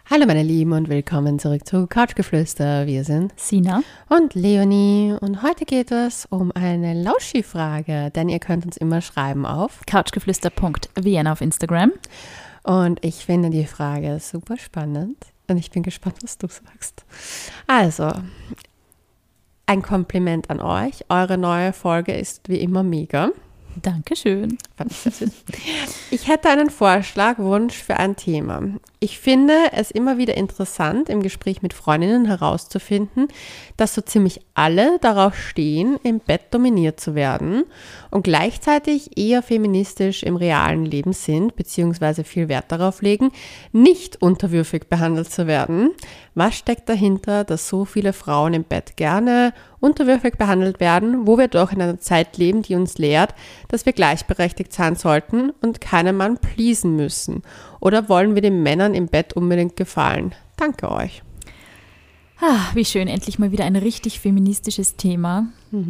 Hallo meine Lieben und willkommen zurück zu Couchgeflüster. Wir sind Sina und Leonie und heute geht es um eine Lauschi-Frage, denn ihr könnt uns immer schreiben auf couchgeflüster.vienna auf Instagram. Und ich finde die Frage super spannend und ich bin gespannt, was du sagst. Also, ein Kompliment an euch. Eure neue Folge ist wie immer mega. Dankeschön. Fand ich sehr süß. Ich hätte einen Vorschlag, Wunsch für ein Thema. Ich finde es immer wieder interessant, im Gespräch mit Freundinnen herauszufinden, dass so ziemlich alle darauf stehen, im Bett dominiert zu werden und gleichzeitig eher feministisch im realen Leben sind, beziehungsweise viel Wert darauf legen, nicht unterwürfig behandelt zu werden. Was steckt dahinter, dass so viele Frauen im Bett gerne unterwürfig behandelt werden, wo wir doch in einer Zeit leben, die uns lehrt, dass wir gleichberechtigt sein sollten und keinen Mann pleasen müssen? Oder wollen wir den Männern im Bett unbedingt gefallen? Danke euch. Wie schön, endlich mal wieder ein richtig feministisches Thema.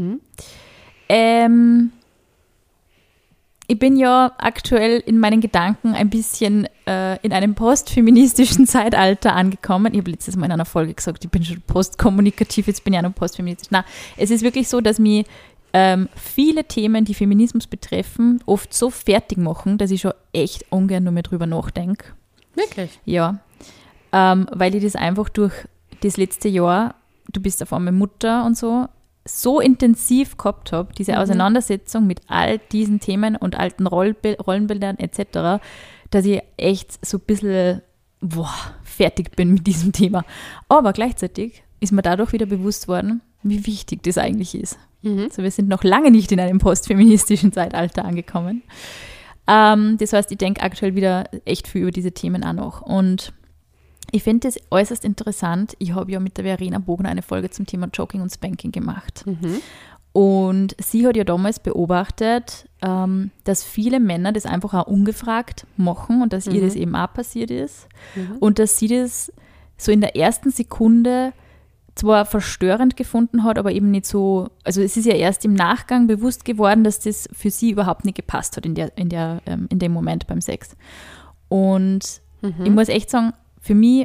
Ich bin ja aktuell in meinen Gedanken ein bisschen in einem postfeministischen Zeitalter angekommen. Ich habe letztes Mal in einer Folge gesagt, ich bin schon postkommunikativ, jetzt bin ich auch noch postfeministisch. Na, es ist wirklich so, dass mich viele Themen, die Feminismus betreffen, oft so fertig machen, dass ich schon echt ungern nur mehr drüber nachdenke. Wirklich? Ja, weil ich das einfach durch das letzte Jahr, du bist auf einmal Mutter und so intensiv gehabt habe, diese Auseinandersetzung mit all diesen Themen und alten Rollenbildern etc., dass ich echt so ein bisschen fertig bin mit diesem Thema. Aber gleichzeitig ist mir dadurch wieder bewusst worden, wie wichtig das eigentlich ist. Also wir sind noch lange nicht in einem postfeministischen Zeitalter angekommen. Das heißt, ich denke aktuell wieder echt viel über diese Themen auch noch. Und ich finde das äußerst interessant. Ich habe ja mit der Verena Bogner eine Folge zum Thema Choking und Spanking gemacht. Und sie hat ja damals beobachtet, dass viele Männer das einfach auch ungefragt machen und dass ihr das eben auch passiert ist. Und dass sie das so in der ersten Sekunde zwar verstörend gefunden hat, aber eben nicht so, also es ist ja erst im Nachgang bewusst geworden, dass das für sie überhaupt nicht gepasst hat in dem Moment beim Sex. Und ich muss echt sagen, für mich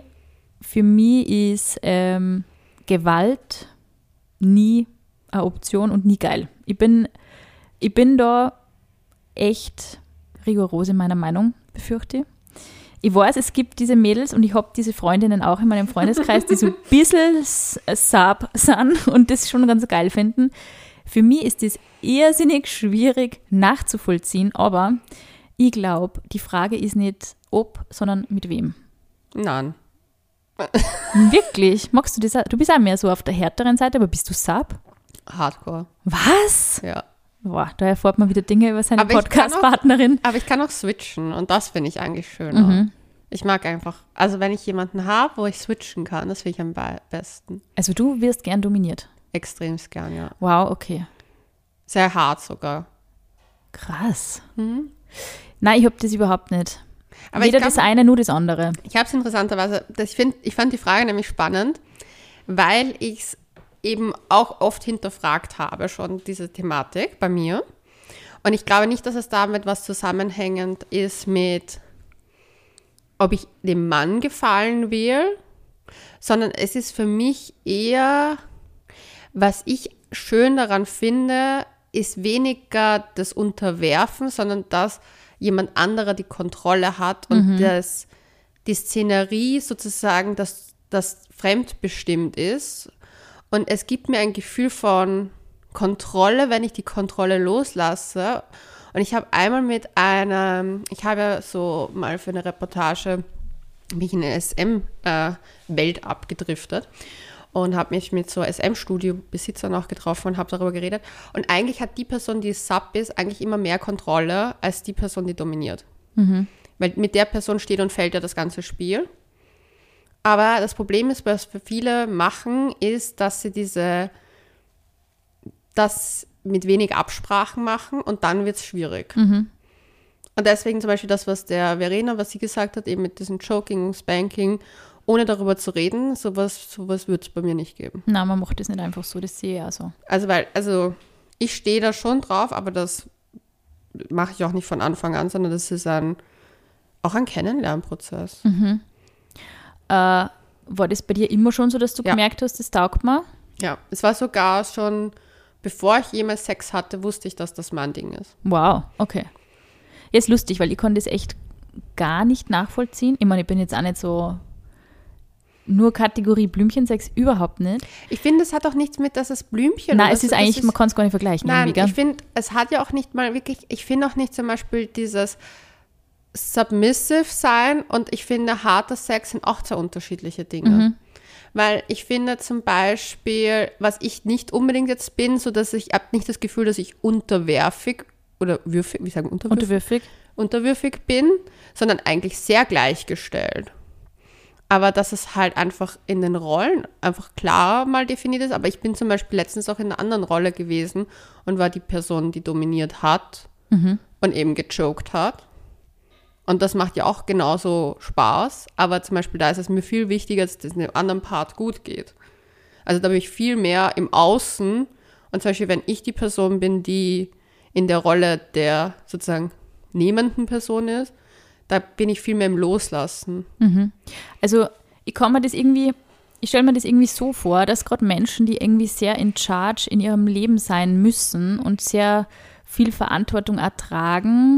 ist Gewalt nie eine Option und nie geil. Ich bin da echt rigoros in meiner Meinung, befürchte ich. Ich weiß, es gibt diese Mädels und ich habe diese Freundinnen auch in meinem Freundeskreis, die so ein bisschen sab sind und das schon ganz geil finden. Für mich ist das irrsinnig schwierig nachzuvollziehen, aber ich glaube, die Frage ist nicht ob, sondern mit wem. Nein. Wirklich? Magst du das? Du bist auch mehr so auf der härteren Seite, aber bist du Sub? Hardcore. Was? Ja. Boah, da erfährt man wieder Dinge über seine Podcast-Partnerin. Aber ich kann auch switchen und das finde ich eigentlich schön. Ich mag einfach, also wenn ich jemanden habe, wo ich switchen kann, das finde ich am besten. Also du wirst gern dominiert? Extremst gern, ja. Wow, okay. Sehr hart sogar. Krass. Nein, ich habe das überhaupt nicht. Aber weder das eine, nur das andere. Ich habe es interessanterweise, ich fand die Frage nämlich spannend, weil ich es eben auch oft hinterfragt habe, schon diese Thematik bei mir. Und ich glaube nicht, dass es damit was zusammenhängend ist mit, ob ich dem Mann gefallen will, sondern es ist für mich eher, was ich schön daran finde, ist weniger das Unterwerfen, sondern dass jemand anderer die Kontrolle hat und die Szenerie sozusagen, dass das fremdbestimmt ist. Und es gibt mir ein Gefühl von Kontrolle, wenn ich die Kontrolle loslasse. Und ich habe einmal ich habe ja so mal für eine Reportage mich in eine SM-Welt abgedriftet und habe mich mit so SM-Studio-Besitzern auch getroffen und habe darüber geredet. Und eigentlich hat die Person, die Sub ist, eigentlich immer mehr Kontrolle als die Person, die dominiert. Weil mit der Person steht und fällt ja das ganze Spiel. Aber das Problem ist, was für viele machen, ist, dass sie das mit wenig Absprachen machen und dann wird es schwierig. Und deswegen zum Beispiel das, was der Verena, was sie gesagt hat, eben mit diesem Choking und Spanking, ohne darüber zu reden, sowas wird es bei mir nicht geben. Nein, man macht das nicht einfach so, das sehe ich auch so. Also ich stehe da schon drauf, aber das mache ich auch nicht von Anfang an, sondern das ist auch ein Kennenlernprozess. war das bei dir immer schon so, dass du gemerkt hast, das taugt mir? Ja, es war sogar schon, bevor ich jemals Sex hatte, wusste ich, dass das mein Ding ist. Wow, okay. Ja, ist lustig, weil ich konnte das echt gar nicht nachvollziehen. Ich meine, ich bin jetzt auch nicht so nur Kategorie Blümchensex, überhaupt nicht. Ich finde, es hat auch nichts mit, dass es Blümchen Nein, es ist eigentlich, man kann es gar nicht vergleichen. Nein, ich finde, es hat ja auch nicht mal wirklich, ich finde auch nicht zum Beispiel dieses submissive sein und ich finde, harter Sex sind auch zwei unterschiedliche Dinge. Weil ich finde zum Beispiel, was ich nicht unbedingt jetzt bin, so dass ich habe nicht das Gefühl, dass ich unterwürfig oder würfig, wie sagen unterwürfig bin, sondern eigentlich sehr gleichgestellt. Aber dass es halt einfach in den Rollen einfach klar mal definiert ist. Aber ich bin zum Beispiel letztens auch in einer anderen Rolle gewesen und war die Person, die dominiert hat und eben gejoked hat. Und das macht ja auch genauso Spaß. Aber zum Beispiel da ist es mir viel wichtiger, dass es dem anderen Part gut geht. Also da bin ich viel mehr im Außen. Und zum Beispiel, wenn ich die Person bin, die in der Rolle der sozusagen nehmenden Person ist, da bin ich viel mehr im Loslassen. Also ich stelle mir das irgendwie so vor, dass gerade Menschen, die irgendwie sehr in charge in ihrem Leben sein müssen und sehr viel Verantwortung ertragen,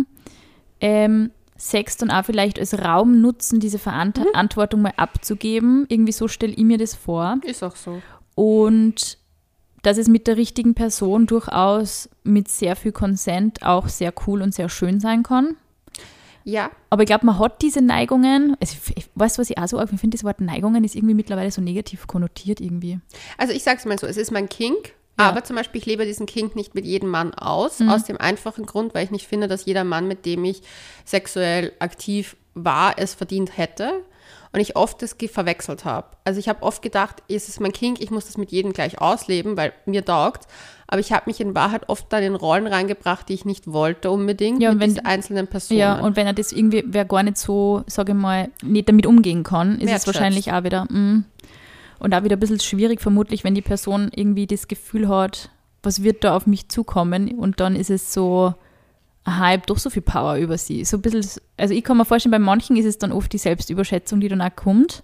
Sex dann auch vielleicht als Raum nutzen, diese Verantwortung mal abzugeben. Irgendwie so stelle ich mir das vor. Ist auch so. Und dass es mit der richtigen Person durchaus mit sehr viel Consent auch sehr cool und sehr schön sein kann. Ja. Aber ich glaube, man hat diese Neigungen, also ich weiß, was ich auch so, ich finde, das Wort Neigungen ist irgendwie mittlerweile so negativ konnotiert irgendwie. Also ich sage es mal so, es ist mein Kink, Ja. aber zum Beispiel ich lebe diesen Kink nicht mit jedem Mann aus dem einfachen Grund, weil ich nicht finde, dass jeder Mann, mit dem ich sexuell aktiv war, es verdient hätte. Und ich oft das verwechselt habe. Also ich habe oft gedacht, es ist mein Kink, ich muss das mit jedem gleich ausleben, weil mir taugt. Aber ich habe mich in Wahrheit oft dann in Rollen reingebracht, die ich nicht wollte unbedingt, Ja, und mit diesen einzelnen Personen. Ja, und wenn er das irgendwie, wer gar nicht so, sage ich mal, nicht damit umgehen kann, ist es Wertschätzt. wahrscheinlich auch wieder, und auch wieder ein bisschen schwierig vermutlich, wenn die Person irgendwie das Gefühl hat, was wird da auf mich zukommen und dann ist es so, aha, ich habe doch so viel Power über sie. So ein bisschen, also ich kann mir vorstellen, bei manchen ist es dann oft die Selbstüberschätzung, die dann auch kommt.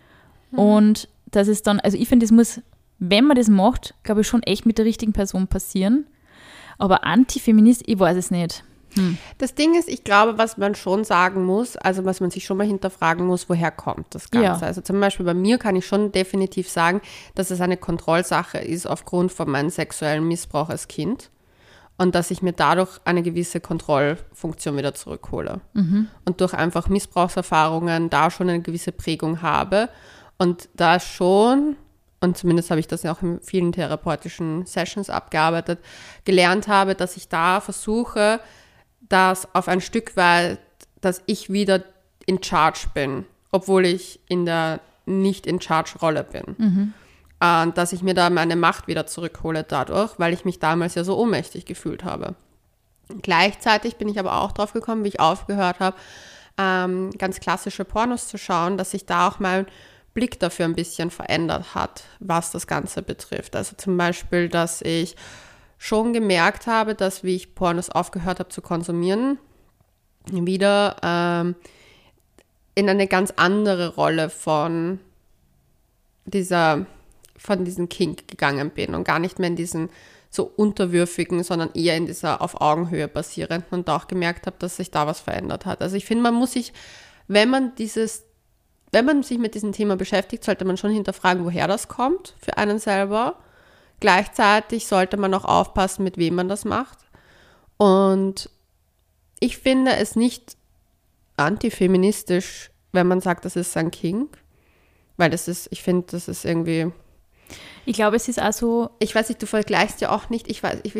Und das ist dann, also ich finde, das muss, wenn man das macht, glaube ich, schon echt mit der richtigen Person passieren. Aber Antifeminist, ich weiß es nicht. Das Ding ist, ich glaube, was man schon sagen muss, also was man sich schon mal hinterfragen muss, woher kommt das Ganze. Ja. Also zum Beispiel bei mir kann ich schon definitiv sagen, dass es eine Kontrollsache ist aufgrund von meinem sexuellen Missbrauch als Kind. Und dass ich mir dadurch eine gewisse Kontrollfunktion wieder zurückhole. Und durch einfach Missbrauchserfahrungen da schon eine gewisse Prägung habe. Und da schon, und zumindest habe ich das ja auch in vielen therapeutischen Sessions abgearbeitet, gelernt habe, dass ich da versuche, dass auf ein Stück weit, dass ich wieder in Charge bin, obwohl ich in der Nicht-in-Charge-Rolle bin. Dass ich mir da meine Macht wieder zurückhole dadurch, weil ich mich damals ja so ohnmächtig gefühlt habe. Gleichzeitig bin ich aber auch drauf gekommen, wie ich aufgehört habe, ganz klassische Pornos zu schauen, dass sich da auch mein Blick dafür ein bisschen verändert hat, was das Ganze betrifft. Also zum Beispiel, dass ich schon gemerkt habe, dass wie ich Pornos aufgehört habe zu konsumieren, wieder in eine ganz andere Rolle von diesem Kink gegangen bin und gar nicht mehr in diesen so unterwürfigen, sondern eher in dieser auf Augenhöhe basierenden und auch gemerkt habe, dass sich da was verändert hat. Also ich finde, man muss sich, wenn man sich mit diesem Thema beschäftigt, sollte man schon hinterfragen, woher das kommt für einen selber. Gleichzeitig sollte man auch aufpassen, mit wem man das macht. Und ich finde es nicht antifeministisch, wenn man sagt, das ist ein Kink, weil ich finde, das ist irgendwie... Ich glaube, es ist auch so... Ich weiß nicht, du vergleichst ja auch nicht, ich weiß, es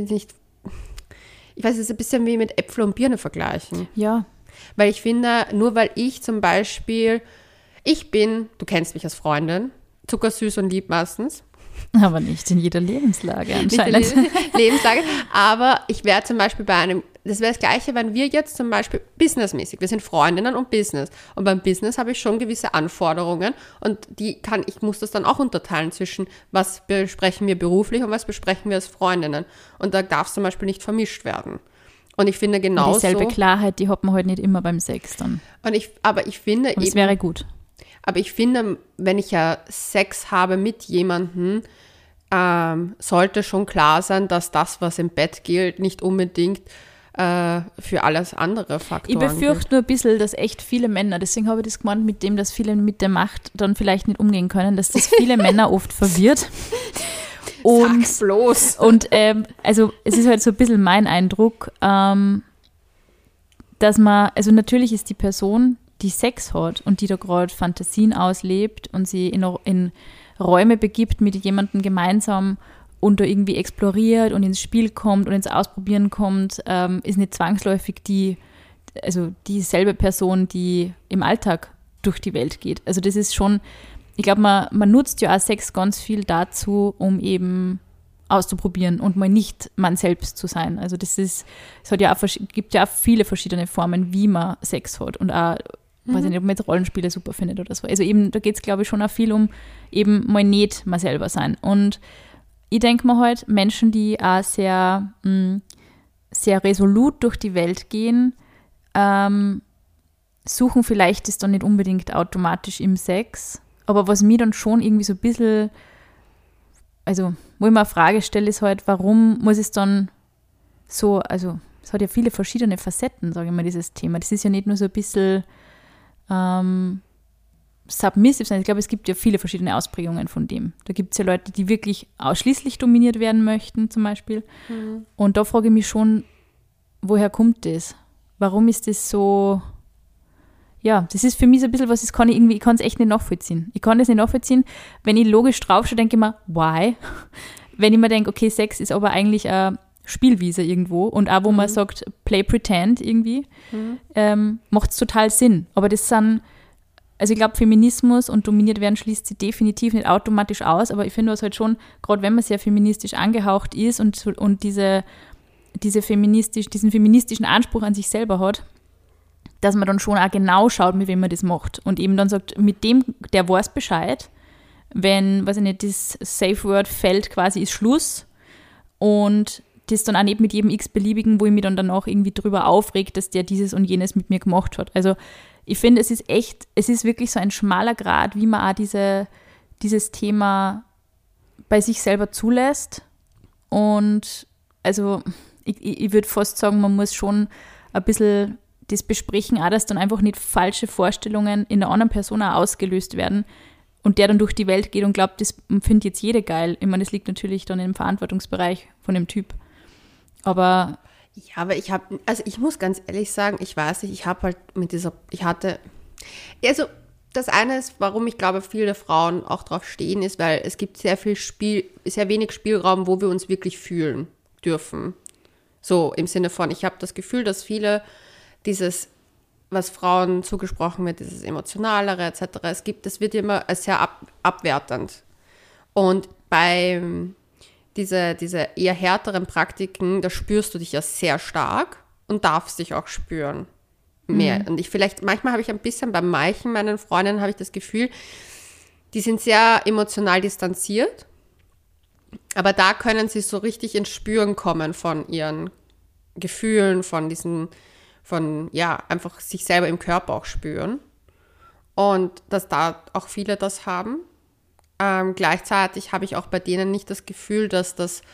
ist ein bisschen wie mit Äpfel und Birne vergleichen. Ja. Weil ich finde, nur weil ich zum Beispiel, du kennst mich als Freundin, zuckersüß und lieb meistens. Aber nicht in jeder Lebenslage anscheinend. Nicht in jeder Lebenslage, aber ich wäre zum Beispiel das wäre das Gleiche, wenn wir jetzt zum Beispiel businessmäßig, wir sind Freundinnen und Business. Und beim Business habe ich schon gewisse Anforderungen und ich muss das dann auch unterteilen zwischen, was besprechen wir beruflich und was besprechen wir als Freundinnen. Und da darf es zum Beispiel nicht vermischt werden. Und ich finde genauso... Dieselbe Klarheit, die hat man halt nicht immer beim Sex dann. Aber ich finde aber es wäre gut. Aber ich finde, wenn ich ja Sex habe mit jemandem, sollte schon klar sein, dass das, was im Bett gilt, nicht unbedingt für alles andere Faktoren Ich befürchte nur ein bisschen, dass echt viele Männer, deswegen habe ich das gemeint mit dem, dass viele mit der Macht dann vielleicht nicht umgehen können, dass das viele Männer oft verwirrt. Und, Sag's bloß. Und also es ist halt so ein bisschen mein Eindruck, dass man, also natürlich ist die Person, die Sex hat und die da gerade Fantasien auslebt und sie in Räume begibt mit jemandem gemeinsam und da irgendwie exploriert und ins Spiel kommt und ins Ausprobieren kommt, ist nicht zwangsläufig dieselbe Person, die im Alltag durch die Welt geht. Also das ist schon, ich glaube, man nutzt ja auch Sex ganz viel dazu, um eben auszuprobieren und mal nicht man selbst zu sein. Also gibt ja auch viele verschiedene Formen, wie man Sex hat und auch, weiß ich nicht, ob man jetzt Rollenspiele super findet oder so. Also eben, da geht es, glaube ich, schon auch viel um eben mal nicht mal selber sein. Und ich denke mir halt, Menschen, die auch sehr, sehr resolut durch die Welt gehen, suchen vielleicht das dann nicht unbedingt automatisch im Sex. Aber was mir dann schon irgendwie so ein bisschen, also wo ich mir eine Frage stelle, ist halt, warum muss es dann so, also es hat ja viele verschiedene Facetten, sage ich mal, dieses Thema. Das ist ja nicht nur so ein bisschen submissive sein. Ich glaube, es gibt ja viele verschiedene Ausprägungen von dem. Da gibt es ja Leute, die wirklich ausschließlich dominiert werden möchten, zum Beispiel. Mhm. Und da frage ich mich schon, woher kommt das? Warum ist das so? Ja, das ist für mich so ein bisschen was, ich kann es echt nicht nachvollziehen. Ich kann das nicht nachvollziehen. Wenn ich logisch draufschaue, denke ich mir, why? Wenn ich mir denke, okay, Sex ist aber eigentlich eine Spielwiese irgendwo und auch wo man sagt, play pretend irgendwie, macht es total Sinn. Aber das sind, also ich glaube, Feminismus und dominiert werden schließt sich definitiv nicht automatisch aus, aber ich finde es halt schon, gerade wenn man sehr feministisch angehaucht ist und diesen feministischen Anspruch an sich selber hat, dass man dann schon auch genau schaut, mit wem man das macht. Und eben dann sagt, mit dem, der weiß Bescheid, wenn, weiß ich nicht, das Safe Word fällt, quasi ist Schluss. Und das dann auch nicht mit jedem x-beliebigen, wo ich mich dann danach irgendwie drüber aufregt, dass der dieses und jenes mit mir gemacht hat. Also ich finde, es ist wirklich so ein schmaler Grat, wie man auch dieses Thema bei sich selber zulässt. Und also ich würde fast sagen, man muss schon ein bisschen das besprechen, auch dass dann einfach nicht falsche Vorstellungen in einer anderen Person auch ausgelöst werden und der dann durch die Welt geht und glaubt, das findet jetzt jeder geil. Ich meine, das liegt natürlich dann im Verantwortungsbereich von dem Typ. Aber ja, aber ich muss ganz ehrlich sagen, ich weiß nicht, also das eine ist, warum ich glaube, viele Frauen auch drauf stehen, ist, weil es gibt sehr wenig Spielraum, wo wir uns wirklich fühlen dürfen. So im Sinne von, ich habe das Gefühl, dass viele dieses, was Frauen zugesprochen wird, dieses Emotionalere etc., das wird immer als sehr abwertend. Und bei diese eher härteren Praktiken, da spürst du dich ja sehr stark und darfst dich auch spüren mehr. Und manchmal habe ich ein bisschen bei manchen meinen Freundinnen habe ich das Gefühl, die sind sehr emotional distanziert, aber da können sie so richtig ins Spüren kommen von ihren Gefühlen, einfach sich selber im Körper auch spüren. Und dass da auch viele das haben. Gleichzeitig habe ich auch bei denen nicht das Gefühl, dass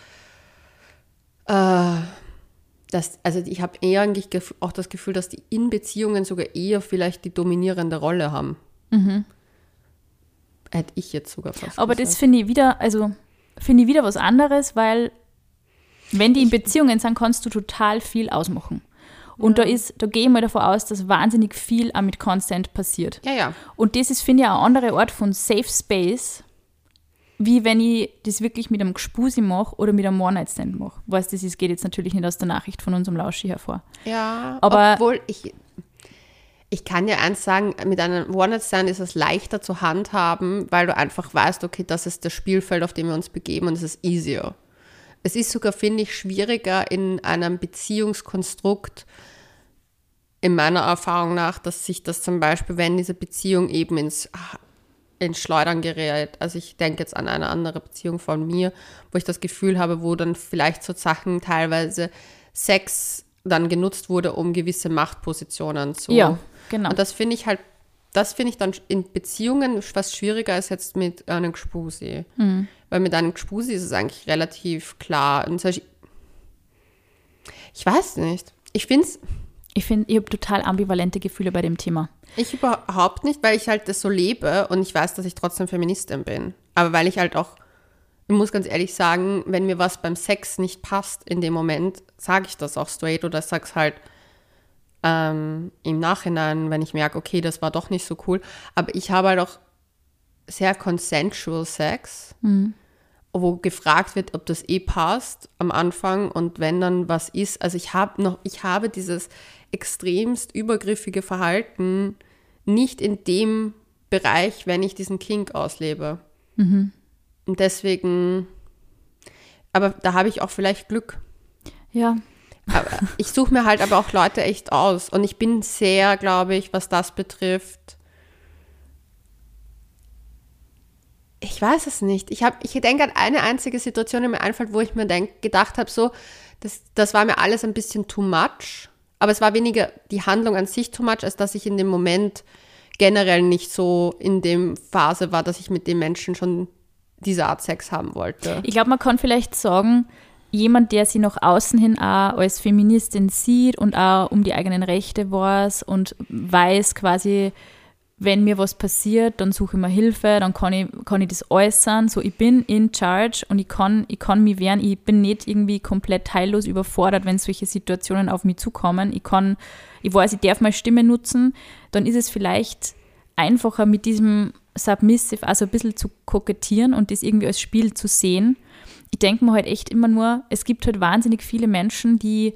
also ich habe eher eigentlich auch das Gefühl, dass die in Beziehungen sogar eher vielleicht die dominierende Rolle haben. Mhm. Hätte ich jetzt sogar fast Aber gesagt. Das finde ich wieder was anderes, weil wenn die in Beziehungen sind, kannst du total viel ausmachen. Und da gehe ich mal davon aus, dass wahnsinnig viel auch mit Consent passiert. Ja, ja. Und das ist, finde ich, ein anderer Ort von Safe Space, wie wenn ich das wirklich mit einem Gspusi mache oder mit einem One-Night-Stand mache. Was das ist, geht jetzt natürlich nicht aus der Nachricht von unserem Lauschi hervor. Ja, aber obwohl ich kann ja eins sagen, mit einem One-Night-Stand ist es leichter zu handhaben, weil du einfach weißt, okay, das ist das Spielfeld, auf dem wir uns begeben und es ist easier. Es ist sogar, finde ich, schwieriger in einem Beziehungskonstrukt, in meiner Erfahrung nach, dass sich das zum Beispiel, wenn diese Beziehung eben ins Schleudern gerät, also ich denke jetzt an eine andere Beziehung von mir, wo ich das Gefühl habe, wo dann vielleicht so Sachen teilweise Sex dann genutzt wurde, um gewisse Machtpositionen zu. Ja, genau. Und das finde ich halt das finde ich dann in Beziehungen fast schwieriger als jetzt mit einem Gspusi. Weil mit einem Gspusi ist es eigentlich relativ klar. Und ich weiß nicht. Ich habe total ambivalente Gefühle bei dem Thema. Ich überhaupt nicht, weil ich halt das so lebe und ich weiß, dass ich trotzdem Feministin bin. Aber weil ich halt auch, ich muss ganz ehrlich sagen, wenn mir was beim Sex nicht passt in dem Moment, sage ich das auch straight oder sage es halt im Nachhinein, wenn ich merke, okay, das war doch nicht so cool. Aber ich habe halt auch sehr consensual Sex, wo gefragt wird, ob das passt am Anfang und wenn dann was ist. Also ich habe dieses extremst übergriffige Verhalten nicht in dem Bereich, wenn ich diesen Kink auslebe. Und deswegen, aber da habe ich auch vielleicht Glück. Ja. Aber ich suche mir halt aber auch Leute echt aus. Und ich bin sehr, glaube ich, was das betrifft, ich weiß es nicht. Ich denke an eine einzige Situation, die mir einfällt, wo ich mir gedacht habe, so, das war mir alles ein bisschen too much. Aber es war weniger die Handlung an sich too much, als dass ich in dem Moment generell nicht so in dem Phase war, dass ich mit dem Menschen schon diese Art Sex haben wollte. Ich glaube, man kann vielleicht sagen, jemand, der sie nach außen hin auch als Feministin sieht und auch um die eigenen Rechte weiß und weiß quasi, wenn mir was passiert, dann suche ich mir Hilfe, dann kann ich das äußern. So, ich bin in charge und ich kann mich wehren. Ich bin nicht irgendwie komplett heillos überfordert, wenn solche Situationen auf mich zukommen. Ich weiß, ich darf meine Stimme nutzen. Dann ist es vielleicht einfacher, mit diesem Submissive also ein bisschen zu kokettieren und das irgendwie als Spiel zu sehen. Ich denke mir halt echt immer nur, es gibt halt wahnsinnig viele Menschen, die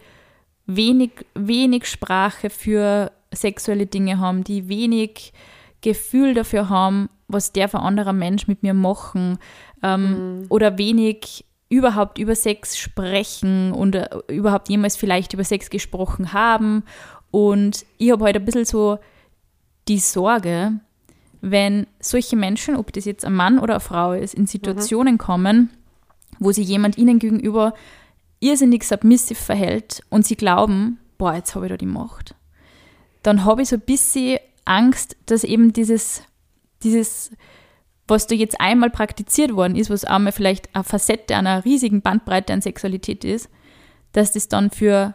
wenig Sprache für sexuelle Dinge haben, die wenig Gefühl dafür haben, was darf ein anderer Mensch mit mir machen, oder wenig überhaupt über Sex sprechen und überhaupt jemals vielleicht über Sex gesprochen haben. Und ich habe halt ein bisschen so die Sorge, wenn solche Menschen, ob das jetzt ein Mann oder eine Frau ist, in Situationen kommen, wo sich jemand ihnen gegenüber irrsinnig submissive verhält und sie glauben, boah, jetzt habe ich da die Macht. Dann habe ich so ein bisschen Angst, dass eben dieses, was da jetzt einmal praktiziert worden ist, was einmal vielleicht eine Facette einer riesigen Bandbreite an Sexualität ist, dass das dann für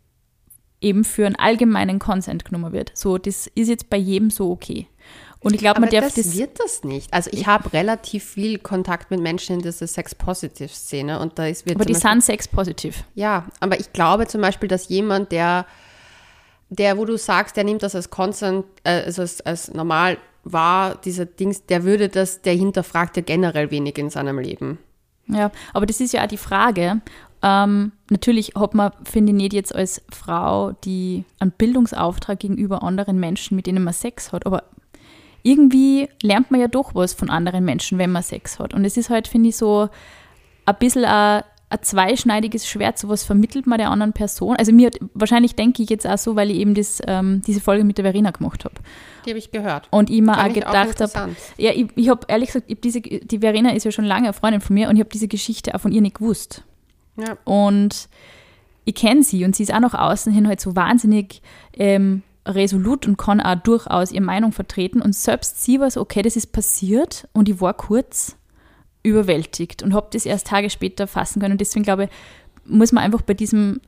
einen allgemeinen Consent genommen wird. So, das ist jetzt bei jedem so okay. Und ich glaube, man darf das wird das nicht. Also ich habe relativ viel Kontakt mit Menschen in dieser Sex-Positive-Szene und aber die sind Sex-Positive. Ja, aber ich glaube zum Beispiel, dass jemand, der, wo du sagst, der nimmt das als Consent, also als normal wahr, dieser Dings, der hinterfragt ja generell wenig in seinem Leben. Ja, aber das ist ja auch die Frage. Natürlich hat man, finde ich, nicht jetzt als Frau die einen Bildungsauftrag gegenüber anderen Menschen, mit denen man Sex hat, aber irgendwie lernt man ja doch was von anderen Menschen, wenn man Sex hat. Und es ist halt, finde ich, so ein bisschen ein zweischneidiges Schwert, so was vermittelt man der anderen Person. Also wahrscheinlich denke ich jetzt auch so, weil ich eben diese Folge mit der Verena gemacht habe. Die habe ich gehört. Und ich mir auch gedacht habe, ja, ich habe ehrlich gesagt, die Verena ist ja schon lange eine Freundin von mir und ich habe diese Geschichte auch von ihr nicht gewusst. Ja. Und ich kenne sie und sie ist auch nach außen hin halt so wahnsinnig resolut und kann auch durchaus ihre Meinung vertreten. Und selbst sie war so, okay, das ist passiert und ich war kurz überwältigt und habe das erst Tage später fassen können. Und deswegen glaube ich, muss man einfach bei diesem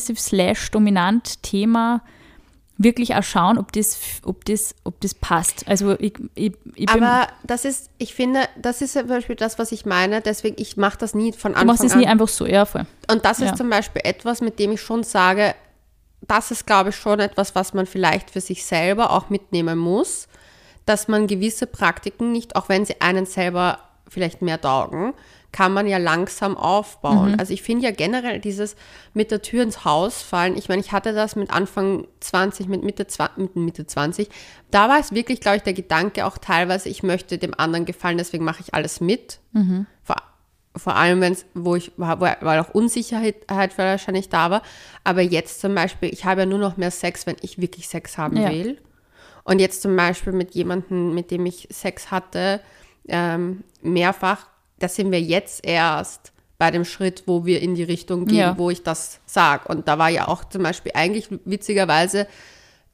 Submissive/Dominant-Thema wirklich auch schauen, ob das passt. Also aber ich finde, das ist zum Beispiel das, was ich meine. Deswegen, ich mache das nie von Anfang an. Du machst es nie einfach so, ja, voll. Und das ist zum Beispiel etwas, mit dem ich schon sage, das ist, glaube ich, schon etwas, was man vielleicht für sich selber auch mitnehmen muss, dass man gewisse Praktiken nicht, auch wenn sie einen selber vielleicht mehr taugen, kann man ja langsam aufbauen. Also ich finde ja generell dieses mit der Tür ins Haus fallen, ich meine, ich hatte das mit Anfang 20, mit Mitte 20, da war es wirklich, glaube ich, der Gedanke auch teilweise, ich möchte dem anderen gefallen, deswegen mache ich alles mit. Vor allem, weil auch Unsicherheit wahrscheinlich da war. Aber jetzt zum Beispiel, ich habe ja nur noch mehr Sex, wenn ich wirklich Sex haben will. Und jetzt zum Beispiel mit jemandem, mit dem ich Sex hatte, mehrfach, da sind wir jetzt erst bei dem Schritt, wo wir in die Richtung gehen, wo ich das sage. Und da war ja auch zum Beispiel eigentlich witzigerweise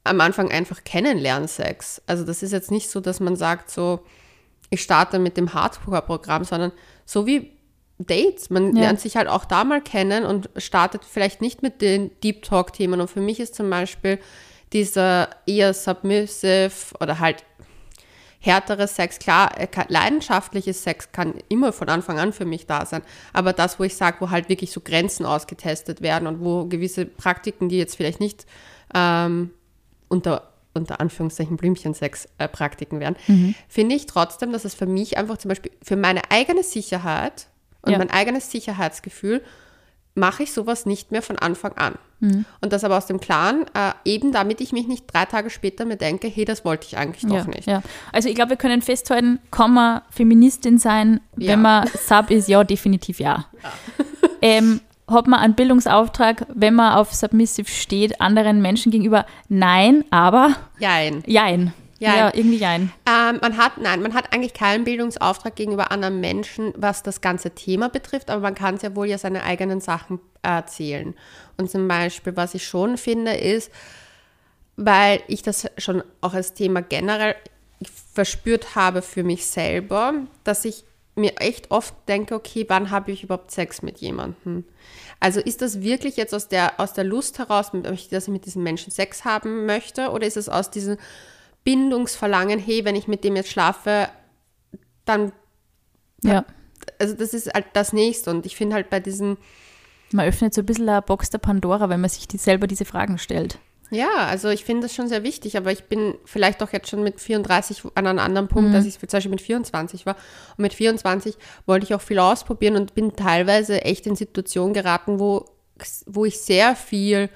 am Anfang einfach Kennenlernsex. Also das ist jetzt nicht so, dass man sagt so, ich starte mit dem Hardcore-Programm, sondern so wie Dates. Man lernt sich halt auch da mal kennen und startet vielleicht nicht mit den Deep Talk-Themen. Und für mich ist zum Beispiel dieser eher submissive oder halt härtere Sex, klar, leidenschaftliches Sex kann immer von Anfang an für mich da sein, aber das, wo ich sage, wo halt wirklich so Grenzen ausgetestet werden und wo gewisse Praktiken, die jetzt vielleicht nicht unter Anführungszeichen Blümchensex-Praktiken werden, finde ich trotzdem, dass es für mich einfach zum Beispiel für meine eigene Sicherheit und mein eigenes Sicherheitsgefühl mache ich sowas nicht mehr von Anfang an. Und das aber aus dem Klaren, eben damit ich mich nicht 3 Tage später mir denke, hey, das wollte ich eigentlich doch nicht. Ja. Also ich glaube, wir können festhalten, kann man Feministin sein, wenn man Sub ist? Ja, definitiv ja. Hat man einen Bildungsauftrag, wenn man auf Submissive steht, anderen Menschen gegenüber? Nein, aber Jein. Ja, irgendwie jein. Man hat eigentlich keinen Bildungsauftrag gegenüber anderen Menschen, was das ganze Thema betrifft, aber man kann sehr wohl ja seine eigenen Sachen erzählen. Und zum Beispiel, was ich schon finde, ist, weil ich das schon auch als Thema generell verspürt habe für mich selber, dass ich mir echt oft denke, okay, wann habe ich überhaupt Sex mit jemandem? Also ist das wirklich jetzt aus der Lust heraus, dass ich mit diesem Menschen Sex haben möchte, oder ist es aus diesem Bindungsverlangen, hey, wenn ich mit dem jetzt schlafe, dann, also das ist halt das Nächste. Und ich finde halt bei diesen... Man öffnet so ein bisschen eine Box der Pandora, wenn man sich selber diese Fragen stellt. Ja, also ich finde das schon sehr wichtig, aber ich bin vielleicht auch jetzt schon mit 34 an einem anderen Punkt, als ich zum Beispiel mit 24 war. Und mit 24 wollte ich auch viel ausprobieren und bin teilweise echt in Situationen geraten, wo ich sehr viel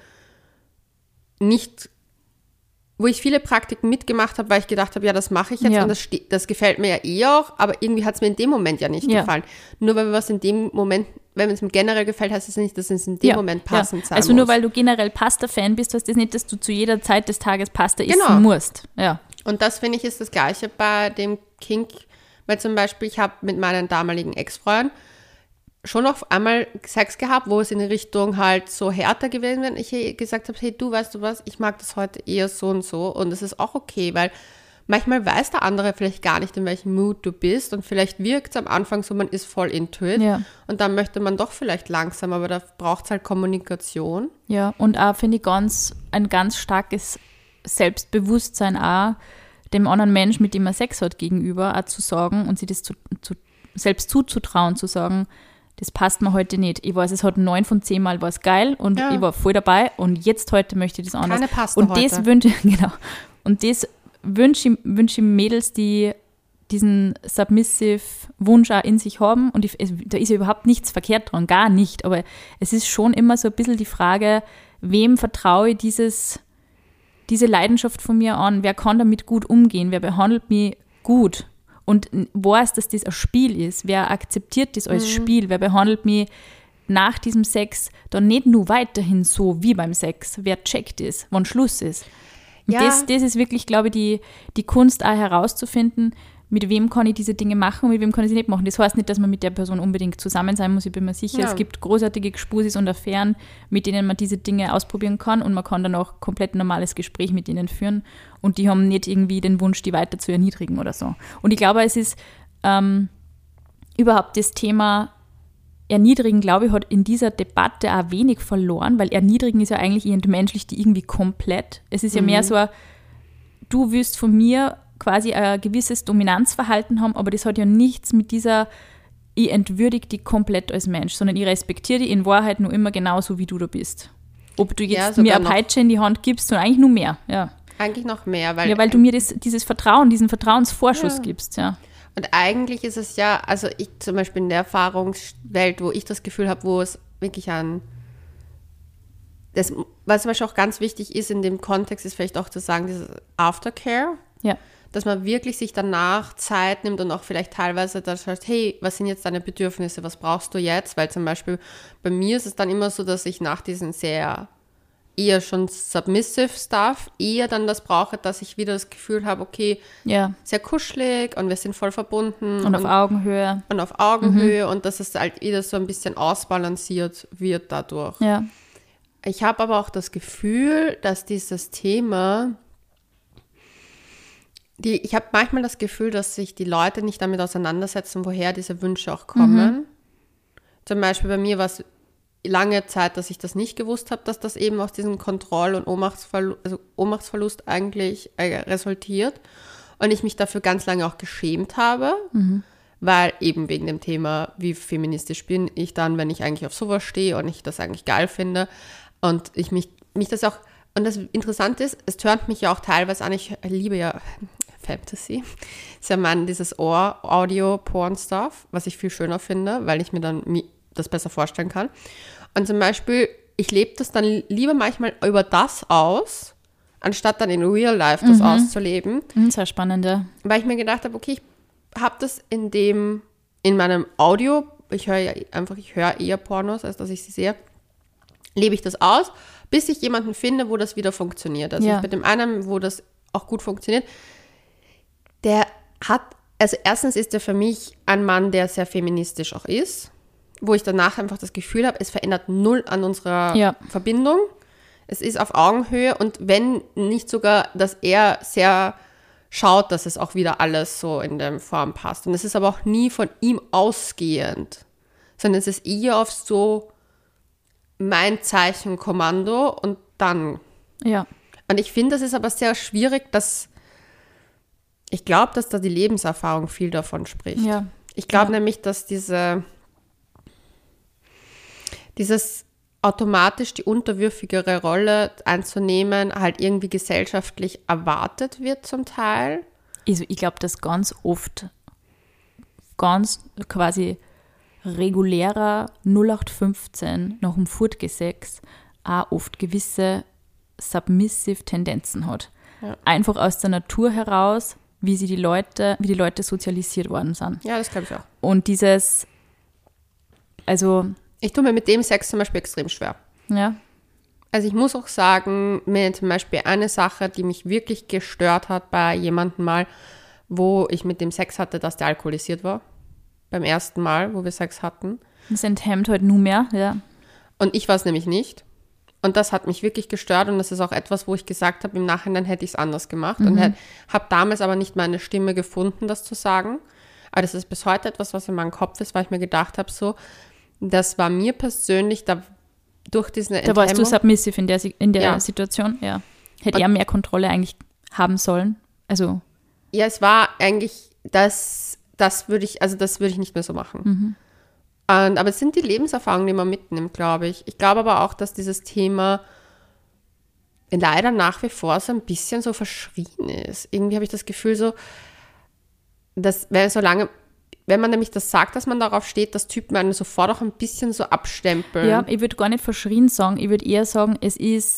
wo ich viele Praktiken mitgemacht habe, weil ich gedacht habe, ja, das mache ich jetzt und das gefällt mir ja auch, aber irgendwie hat es mir in dem Moment ja nicht gefallen. Nur weil was in dem Moment, wenn es mir generell gefällt, heißt es nicht, dass es in dem Moment passend sein muss. Also nur weil du generell Pasta-Fan bist, heißt das nicht, dass du zu jeder Zeit des Tages Pasta essen musst. Ja. Und das, finde ich, ist das Gleiche bei dem Kink, weil zum Beispiel ich habe mit meinen damaligen Ex-Freunden schon auf einmal Sex gehabt, wo es in Richtung halt so härter gewesen wäre. Ich gesagt habe, hey, du, weißt du was, ich mag das heute eher so und so. Und das ist auch okay, weil manchmal weiß der andere vielleicht gar nicht, in welchem Mood du bist. Und vielleicht wirkt es am Anfang so, man ist voll into it. Ja. Und dann möchte man doch vielleicht langsam, aber da braucht es halt Kommunikation. Ja, und auch finde ich ein ganz starkes Selbstbewusstsein auch, dem anderen Mensch, mit dem man Sex hat, gegenüber auch zu sagen und sich das selbst zuzutrauen, zu sagen, das passt mir heute nicht. Ich weiß, es hat 9 von 10 Mal war es geil und ich war voll dabei und jetzt heute möchte ich das anders. Keine Pasta und heute. Das wünsche ich Mädels, die diesen submissive Wunsch auch in sich haben und da ist ja überhaupt nichts verkehrt dran, gar nicht, aber es ist schon immer so ein bisschen die Frage, wem vertraue ich diese Leidenschaft von mir an, wer kann damit gut umgehen, wer behandelt mich gut und weiß, dass das ein Spiel ist, wer akzeptiert das als Spiel, wer behandelt mich nach diesem Sex dann nicht nur weiterhin so wie beim Sex, wer checkt es, wann Schluss ist. Und das ist wirklich, glaube ich, die Kunst auch herauszufinden, mit wem kann ich diese Dinge machen und mit wem kann ich sie nicht machen. Das heißt nicht, dass man mit der Person unbedingt zusammen sein muss, ich bin mir sicher. Es gibt großartige Gspusis und Affären, mit denen man diese Dinge ausprobieren kann und man kann dann auch komplett normales Gespräch mit ihnen führen und die haben nicht irgendwie den Wunsch, die weiter zu erniedrigen oder so. Und ich glaube, es ist überhaupt das Thema Erniedrigen, glaube ich, hat in dieser Debatte auch wenig verloren, weil Erniedrigen ist ja eigentlich, ich entmenschlich die irgendwie komplett. Es ist ja mehr so, du willst von mir quasi ein gewisses Dominanzverhalten haben, aber das hat ja nichts mit dieser, ich entwürdige dich komplett als Mensch, sondern ich respektiere dich in Wahrheit nur immer genauso, wie du da bist. Ob du jetzt mir eine Peitsche in die Hand gibst, sondern eigentlich nur mehr. Ja. Eigentlich noch mehr. Weil du mir dieses Vertrauen, diesen Vertrauensvorschuss gibst. Ja. Und eigentlich ist es ja, also ich zum Beispiel in der Erfahrungswelt, wo ich das Gefühl habe, wo es wirklich was zum Beispiel auch ganz wichtig ist in dem Kontext, ist vielleicht auch zu sagen, dieses Aftercare. Ja. Dass man wirklich sich danach Zeit nimmt und auch vielleicht teilweise da sagt, hey, was sind jetzt deine Bedürfnisse, was brauchst du jetzt? Weil zum Beispiel bei mir ist es dann immer so, dass ich nach diesen eher schon submissive Stuff eher dann das brauche, dass ich wieder das Gefühl habe, okay, sehr kuschelig und wir sind voll verbunden. Und auf Augenhöhe. Und auf Augenhöhe und dass es halt wieder so ein bisschen ausbalanciert wird dadurch. Ja. Ich habe aber auch das Gefühl, dass dieses Thema ich habe manchmal das Gefühl, dass sich die Leute nicht damit auseinandersetzen, woher diese Wünsche auch kommen. Zum Beispiel bei mir war es lange Zeit, dass ich das nicht gewusst habe, dass das eben aus diesem Kontroll- und Ohnmachtsverlust eigentlich resultiert. Und ich mich dafür ganz lange auch geschämt habe, weil eben wegen dem Thema, wie feministisch bin ich dann, wenn ich eigentlich auf sowas stehe und ich das eigentlich geil finde. Und ich mich das auch, und das Interessante ist, es tönt mich ja auch teilweise an, ich liebe ja Fantasy. Das ist ja dieses Audio-Porn-Stuff, was ich viel schöner finde, weil ich mir dann das besser vorstellen kann. Und zum Beispiel, ich lebe das dann lieber manchmal über das aus, anstatt dann in Real Life das auszuleben. Sehr spannend, ja. Weil ich mir gedacht habe, okay, ich habe das in meinem Audio, ich höre eher Pornos, als dass ich sie sehe, lebe ich das aus, bis ich jemanden finde, wo das wieder funktioniert. Also mit dem einen, wo das auch gut funktioniert, also erstens ist er für mich ein Mann, der sehr feministisch auch ist, wo ich danach einfach das Gefühl habe, es verändert null an unserer Verbindung. Es ist auf Augenhöhe und wenn nicht sogar, dass er sehr schaut, dass es auch wieder alles so in der Form passt. Und es ist aber auch nie von ihm ausgehend, sondern es ist eher auf so mein Zeichen, Kommando und dann. Ja. Und ich finde, das ist aber sehr schwierig, ich glaube, dass da die Lebenserfahrung viel davon spricht. Ja. Ich glaube nämlich, dass dieses automatisch die unterwürfigere Rolle einzunehmen, halt irgendwie gesellschaftlich erwartet wird zum Teil. Also ich glaube, dass ganz oft ganz quasi regulärer 0815 nach dem Furtgesetz auch oft gewisse submissive Tendenzen hat. Ja. Einfach aus der Natur heraus, wie die Leute sozialisiert worden sind. Ja, das glaube ich auch. Und ich tue mir mit dem Sex zum Beispiel extrem schwer. Ja. Also ich muss auch sagen, mir zum Beispiel eine Sache, die mich wirklich gestört hat bei jemandem mal, wo ich mit dem Sex hatte, dass der alkoholisiert war. Beim ersten Mal, wo wir Sex hatten. Das enthemmt halt nur mehr, ja. Und ich war es nämlich nicht. Und das hat mich wirklich gestört und das ist auch etwas, wo ich gesagt habe, im Nachhinein hätte ich es anders gemacht und habe damals aber nicht meine Stimme gefunden, das zu sagen. Aber das ist bis heute etwas, was in meinem Kopf ist, weil ich mir gedacht habe, so, das war mir persönlich durch diese Enthemmung. Da warst du submissive in der Situation, ja. Hätte er mehr Kontrolle eigentlich haben sollen? Also. Ja, es war eigentlich, das würde ich nicht mehr so machen. Aber es sind die Lebenserfahrungen, die man mitnimmt, glaube ich. Ich glaube aber auch, dass dieses Thema leider nach wie vor so ein bisschen so verschrien ist. Irgendwie habe ich das Gefühl so, dass wenn man nämlich das sagt, dass man darauf steht, dass Typen einen sofort auch ein bisschen so abstempeln. Ja, ich würde gar nicht verschrien sagen. Ich würde eher sagen, es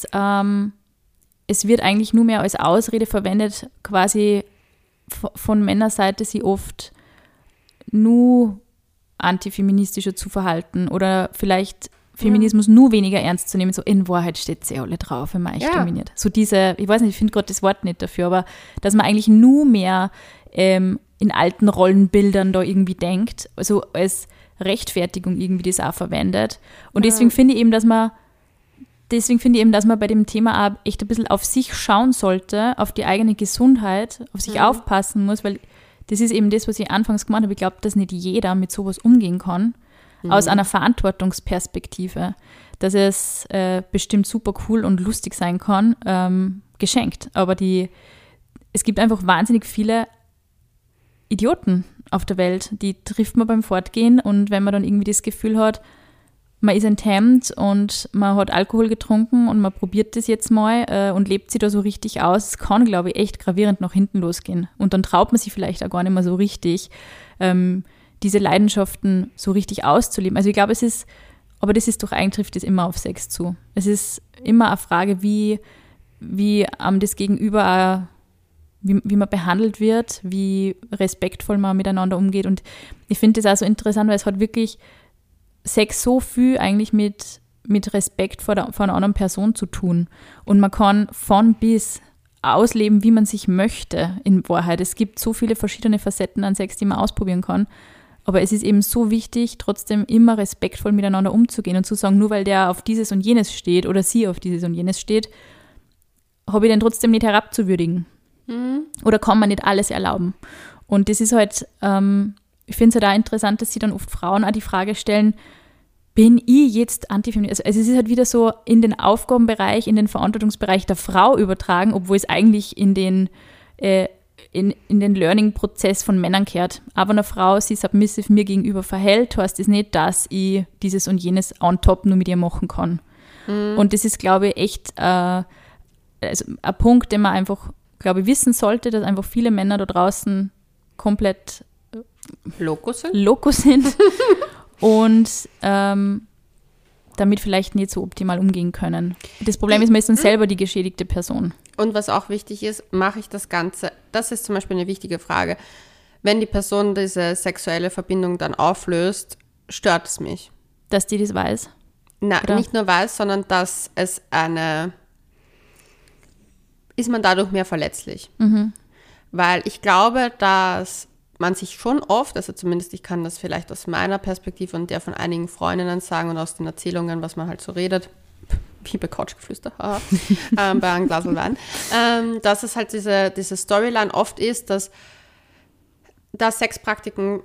wird eigentlich nur mehr als Ausrede verwendet, quasi von Männerseite sie oft nur antifeministischer zu verhalten oder vielleicht Feminismus nur weniger ernst zu nehmen, so in Wahrheit steht sie alle drauf, wenn man echt dominiert. So ich weiß nicht, ich finde gerade das Wort nicht dafür, aber dass man eigentlich nur mehr in alten Rollenbildern da irgendwie denkt, also als Rechtfertigung irgendwie das auch verwendet. Und deswegen finde ich eben, dass man bei dem Thema auch echt ein bisschen auf sich schauen sollte, auf die eigene Gesundheit, auf sich aufpassen muss, weil das ist eben das, was ich anfangs gemeint habe. Ich glaube, dass nicht jeder mit sowas umgehen kann, aus einer Verantwortungsperspektive, dass es bestimmt super cool und lustig sein kann, geschenkt. Aber es gibt einfach wahnsinnig viele Idioten auf der Welt, die trifft man beim Fortgehen und wenn man dann irgendwie das Gefühl hat, man ist enthemmt und man hat Alkohol getrunken und man probiert das jetzt mal und lebt sich da so richtig aus. Es kann, glaube ich, echt gravierend nach hinten losgehen. Und dann traut man sich vielleicht auch gar nicht mehr so richtig, diese Leidenschaften so richtig auszuleben. Also ich glaube, aber das ist doch eigentlich, trifft das immer auf Sex zu. Es ist immer eine Frage, wie das Gegenüber wie man behandelt wird, wie respektvoll man miteinander umgeht. Und ich finde das auch so interessant, weil es hat wirklich Sex so viel eigentlich mit Respekt vor einer anderen Person zu tun. Und man kann von bis ausleben, wie man sich möchte in Wahrheit. Es gibt so viele verschiedene Facetten an Sex, die man ausprobieren kann. Aber es ist eben so wichtig, trotzdem immer respektvoll miteinander umzugehen und zu sagen, nur weil der auf dieses und jenes steht oder sie auf dieses und jenes steht, habe ich den trotzdem nicht herabzuwürdigen. Oder kann man nicht alles erlauben? Und das ist halt, ich finde es halt auch interessant, dass sie dann oft Frauen auch die Frage stellen, bin ich jetzt Antifeminist? Also es ist halt wieder so in den Aufgabenbereich, in den Verantwortungsbereich der Frau übertragen, obwohl es eigentlich in den Learning-Prozess von Männern gehört. Aber eine Frau sich submissive mir gegenüber verhält, heißt das nicht, dass ich dieses und jenes on top nur mit ihr machen kann. Und das ist, glaube ich, echt also ein Punkt, den man einfach, glaube ich, wissen sollte, dass einfach viele Männer da draußen komplett Loco sind und damit vielleicht nicht so optimal umgehen können. Das Problem ist, man ist dann selber die geschädigte Person. Und was auch wichtig ist, mache ich das Ganze, das ist zum Beispiel eine wichtige Frage, wenn die Person diese sexuelle Verbindung dann auflöst, stört es mich. Dass die das weiß? Na, nicht nur weiß, sondern dass es ist man dadurch mehr verletzlich. Weil ich glaube, dass man sich schon oft, also zumindest ich kann das vielleicht aus meiner Perspektive und der von einigen Freundinnen sagen und aus den Erzählungen, was man halt so redet, wie bei Couchgeflüster, bei einem Glas Wein, dass es halt diese Storyline oft ist, dass Sexpraktiken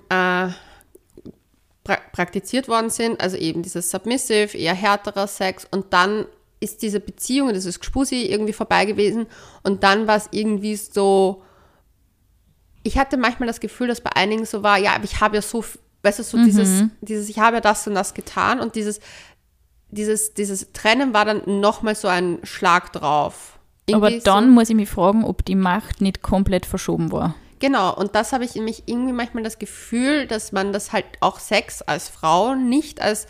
praktiziert worden sind, also eben dieses Submissive, eher härterer Sex und dann ist diese Beziehung, dieses Gspusi irgendwie vorbei gewesen und dann war es irgendwie so, ich hatte manchmal das Gefühl, dass bei einigen so war, ja, aber ich habe ja so, weißt du, so dieses, ich habe ja das und das getan und dieses Trennen war dann nochmal so ein Schlag drauf. Irgendwie aber dann muss ich mich fragen, ob die Macht nicht komplett verschoben war. Genau, und das habe ich nämlich irgendwie manchmal das Gefühl, dass man das halt auch Sex als Frau nicht als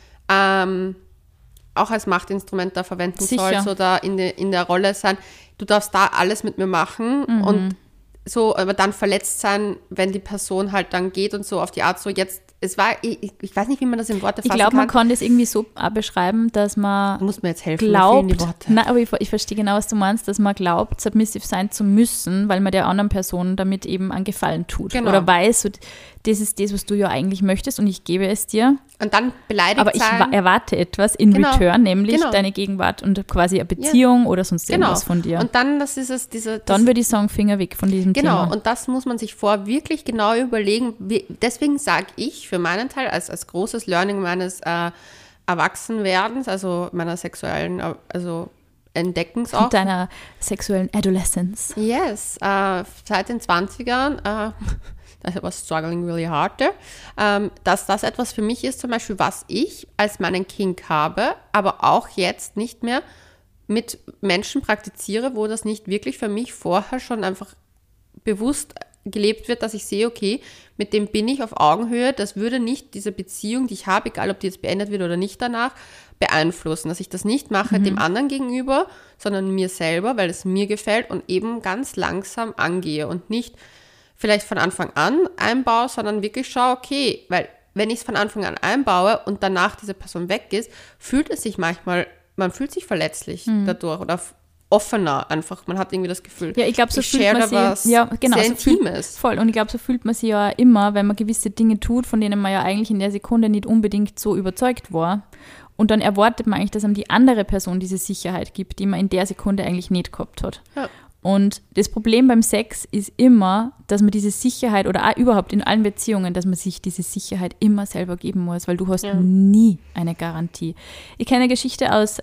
auch als Machtinstrument da verwenden soll, so da in der Rolle sein, du darfst da alles mit mir machen und so, aber dann verletzt sein, wenn die Person halt dann geht und so auf die Art so jetzt, es war, ich weiß nicht, wie man das in Worte fassen kann. Ich glaube, man kann das irgendwie so auch beschreiben, dass man du musst mir jetzt helfen, glaubt, mir fehlen die Worte. Nein, aber ich verstehe genau, was du meinst, dass man glaubt, submissive sein zu müssen, weil man der anderen Person damit eben einen Gefallen tut. Genau. Oder weiß, so, das ist das, was du ja eigentlich möchtest und ich gebe es dir. Und dann beleidigt aber sein. Aber ich erwarte etwas in return, nämlich deine Gegenwart und quasi eine Beziehung oder sonst irgendwas von dir. Und dann, dann würde ich sagen, Finger weg von diesem Thema. Genau, und das muss man sich wirklich genau überlegen. Deswegen sage ich für meinen Teil, als großes Learning meines Erwachsenwerdens, also meiner sexuellen, also Entdeckens auch. Deiner sexuellen Adolescence. Yes, seit den 20ern, I was struggling really hard there, dass das etwas für mich ist, zum Beispiel, was ich als meinen Kink habe, aber auch jetzt nicht mehr mit Menschen praktiziere, wo das nicht wirklich für mich vorher schon einfach bewusst gelebt wird, dass ich sehe, okay, mit dem bin ich auf Augenhöhe, das würde nicht diese Beziehung, die ich habe, egal ob die jetzt beendet wird oder nicht danach, beeinflussen, dass ich das nicht mache dem anderen gegenüber, sondern mir selber, weil es mir gefällt und eben ganz langsam angehe und nicht vielleicht von Anfang an einbaue, sondern wirklich schaue, okay, weil wenn ich es von Anfang an einbaue und danach diese Person weg ist, fühlt es sich manchmal, man fühlt sich verletzlich dadurch oder offener einfach. Man hat irgendwie das Gefühl, ja, ich glaube, so fühlt man sich, ja, genau, sehr so Intimes. Voll. Und ich glaube, so fühlt man sich ja immer, wenn man gewisse Dinge tut, von denen man ja eigentlich in der Sekunde nicht unbedingt so überzeugt war. Und dann erwartet man eigentlich, dass einem die andere Person diese Sicherheit gibt, die man in der Sekunde eigentlich nicht gehabt hat. Ja. Und das Problem beim Sex ist immer, dass man diese Sicherheit oder auch überhaupt in allen Beziehungen, dass man sich diese Sicherheit immer selber geben muss, weil du hast nie eine Garantie. Ich kenne eine Geschichte aus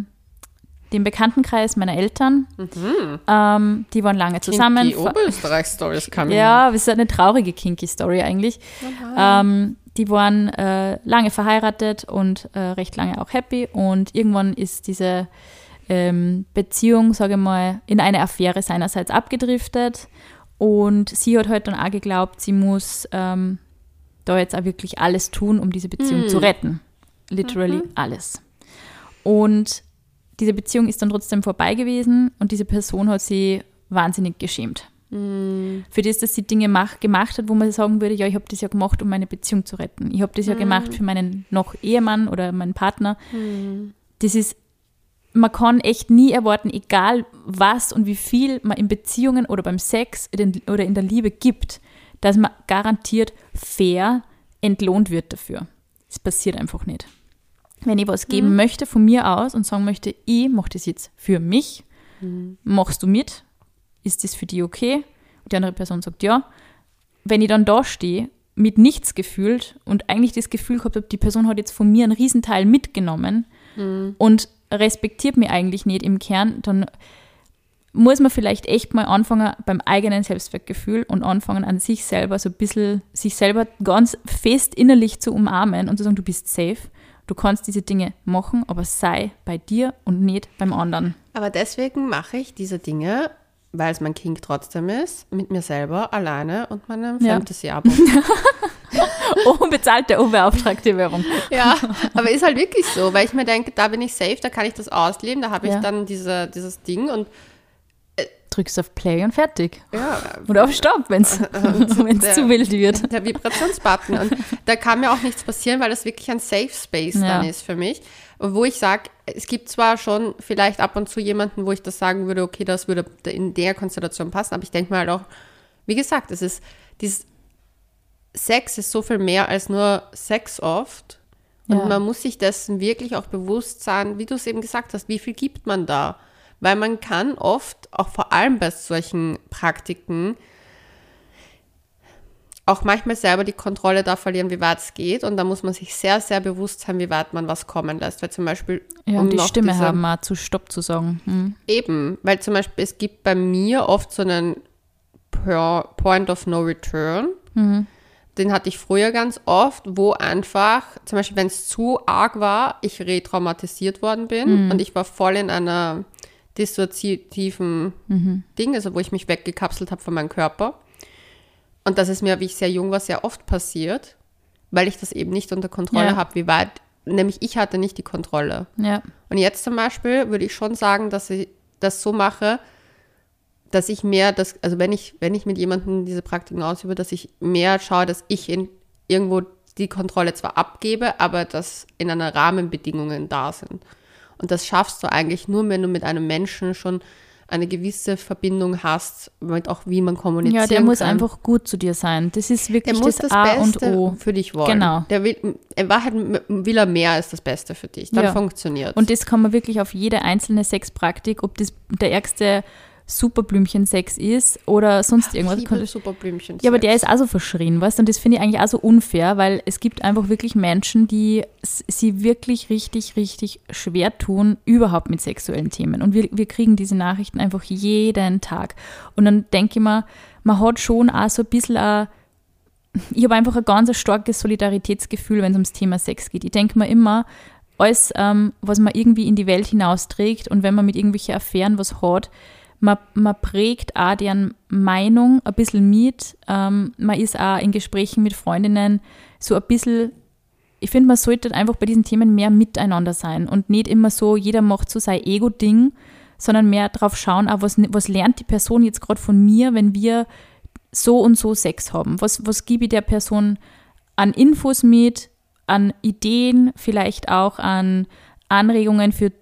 dem Bekanntenkreis meiner Eltern. Die waren lange zusammen. Die Oberösterreich-Stories kamen. Ja, das ist eine traurige Kinky-Story eigentlich. Die waren lange verheiratet und recht lange auch happy und irgendwann ist diese Beziehung, sage ich mal, in eine Affäre seinerseits abgedriftet und sie hat halt dann auch geglaubt, sie muss da jetzt auch wirklich alles tun, um diese Beziehung zu retten. Literally alles. Und diese Beziehung ist dann trotzdem vorbei gewesen und diese Person hat sie wahnsinnig geschämt. Für das, dass sie Dinge gemacht hat, wo man sagen würde, ja, ich habe das ja gemacht, um meine Beziehung zu retten. Ich habe das ja gemacht für meinen noch Ehemann oder meinen Partner. Das ist, man kann echt nie erwarten, egal was und wie viel man in Beziehungen oder beim Sex oder in der Liebe gibt, dass man garantiert fair entlohnt wird dafür. Das passiert einfach nicht. Wenn ich was geben möchte von mir aus und sagen möchte, ich mache das jetzt für mich, machst du mit, ist das für die okay? Und die andere Person sagt ja. Wenn ich dann da stehe, mit nichts gefühlt und eigentlich das Gefühl gehabt habe, die Person hat jetzt von mir einen Riesenteil mitgenommen und respektiert mich eigentlich nicht im Kern, dann muss man vielleicht echt mal anfangen beim eigenen Selbstwertgefühl und anfangen an sich selber so ein bisschen, sich selber ganz fest innerlich zu umarmen und zu sagen, du bist safe, du kannst diese Dinge machen, aber sei bei dir und nicht beim anderen. Aber deswegen mache ich diese Dinge, weil es mein King trotzdem ist, mit mir selber, alleine und meinem Fantasy-Abo. Unbezahlte, unbeauftragte Werbung. Ja, aber ist halt wirklich so, weil ich mir denke, da bin ich safe, da kann ich das ausleben, da habe ich dann dieses Ding und drückst auf Play und fertig. Ja. Oder auf Stopp, wenn es zu wild wird. Der Vibrationsbutton. Und da kann mir auch nichts passieren, weil das wirklich ein Safe Space dann ist für mich. Wo ich sage, es gibt zwar schon vielleicht ab und zu jemanden, wo ich das sagen würde, okay, das würde in der Konstellation passen, aber ich denke mir halt auch, wie gesagt, dieses Sex ist so viel mehr als nur Sex oft. Und man muss sich dessen wirklich auch bewusst sein, wie du es eben gesagt hast, wie viel gibt man da? Weil man kann oft, auch vor allem bei solchen Praktiken, auch manchmal selber die Kontrolle da verlieren, wie weit es geht. Und da muss man sich sehr, sehr bewusst sein, wie weit man was kommen lässt. Weil zum Beispiel... und die Stimme haben, mal zu Stopp zu sagen. Eben, weil zum Beispiel es gibt bei mir oft so einen Point of No Return. Den hatte ich früher ganz oft, wo einfach, zum Beispiel wenn es zu arg war, ich retraumatisiert worden bin und ich war voll in einer dissoziativen Ding, also wo ich mich weggekapselt habe von meinem Körper. Und das ist mir, wie ich sehr jung war, sehr oft passiert, weil ich das eben nicht unter Kontrolle habe, wie weit, nämlich ich hatte nicht die Kontrolle. Ja. Und jetzt zum Beispiel würde ich schon sagen, dass ich das so mache, dass ich mehr, also wenn ich mit jemandem diese Praktiken ausübe, dass ich mehr schaue, dass ich irgendwo die Kontrolle zwar abgebe, aber dass in einer Rahmenbedingungen da sind. Und das schaffst du eigentlich nur, wenn du mit einem Menschen schon eine gewisse Verbindung hast, mit auch wie man kommunizieren kann. Ja, der muss einfach gut zu dir sein. Das ist wirklich das A und O. Für dich wollen. Genau. In Wahrheit will er mehr als das Beste für dich. Dann funktioniert es. Und das kann man wirklich auf jede einzelne Sexpraktik, ob das der ärgste Superblümchen-Sex ist oder sonst irgendwas. Ich liebe Superblümchen-Sex. Ja, aber der ist auch so verschrien, weißt du? Und das finde ich eigentlich auch so unfair, weil es gibt einfach wirklich Menschen, die sie wirklich richtig, richtig schwer tun, überhaupt mit sexuellen Themen. Und wir kriegen diese Nachrichten einfach jeden Tag. Und dann denke ich mir, man hat schon auch so ein bisschen ich habe einfach ein ganz starkes Solidaritätsgefühl, wenn es ums Thema Sex geht. Ich denke mir immer, alles, was man irgendwie in die Welt hinausträgt und wenn man mit irgendwelchen Affären was hat, man prägt auch deren Meinung ein bisschen mit. Man ist auch in Gesprächen mit Freundinnen so ein bisschen, ich finde, man sollte einfach bei diesen Themen mehr miteinander sein und nicht immer so, jeder macht so sein Ego-Ding, sondern mehr drauf schauen, auch was lernt die Person jetzt gerade von mir, wenn wir so und so Sex haben. Was gebe ich der Person an Infos mit, an Ideen, vielleicht auch an Anregungen für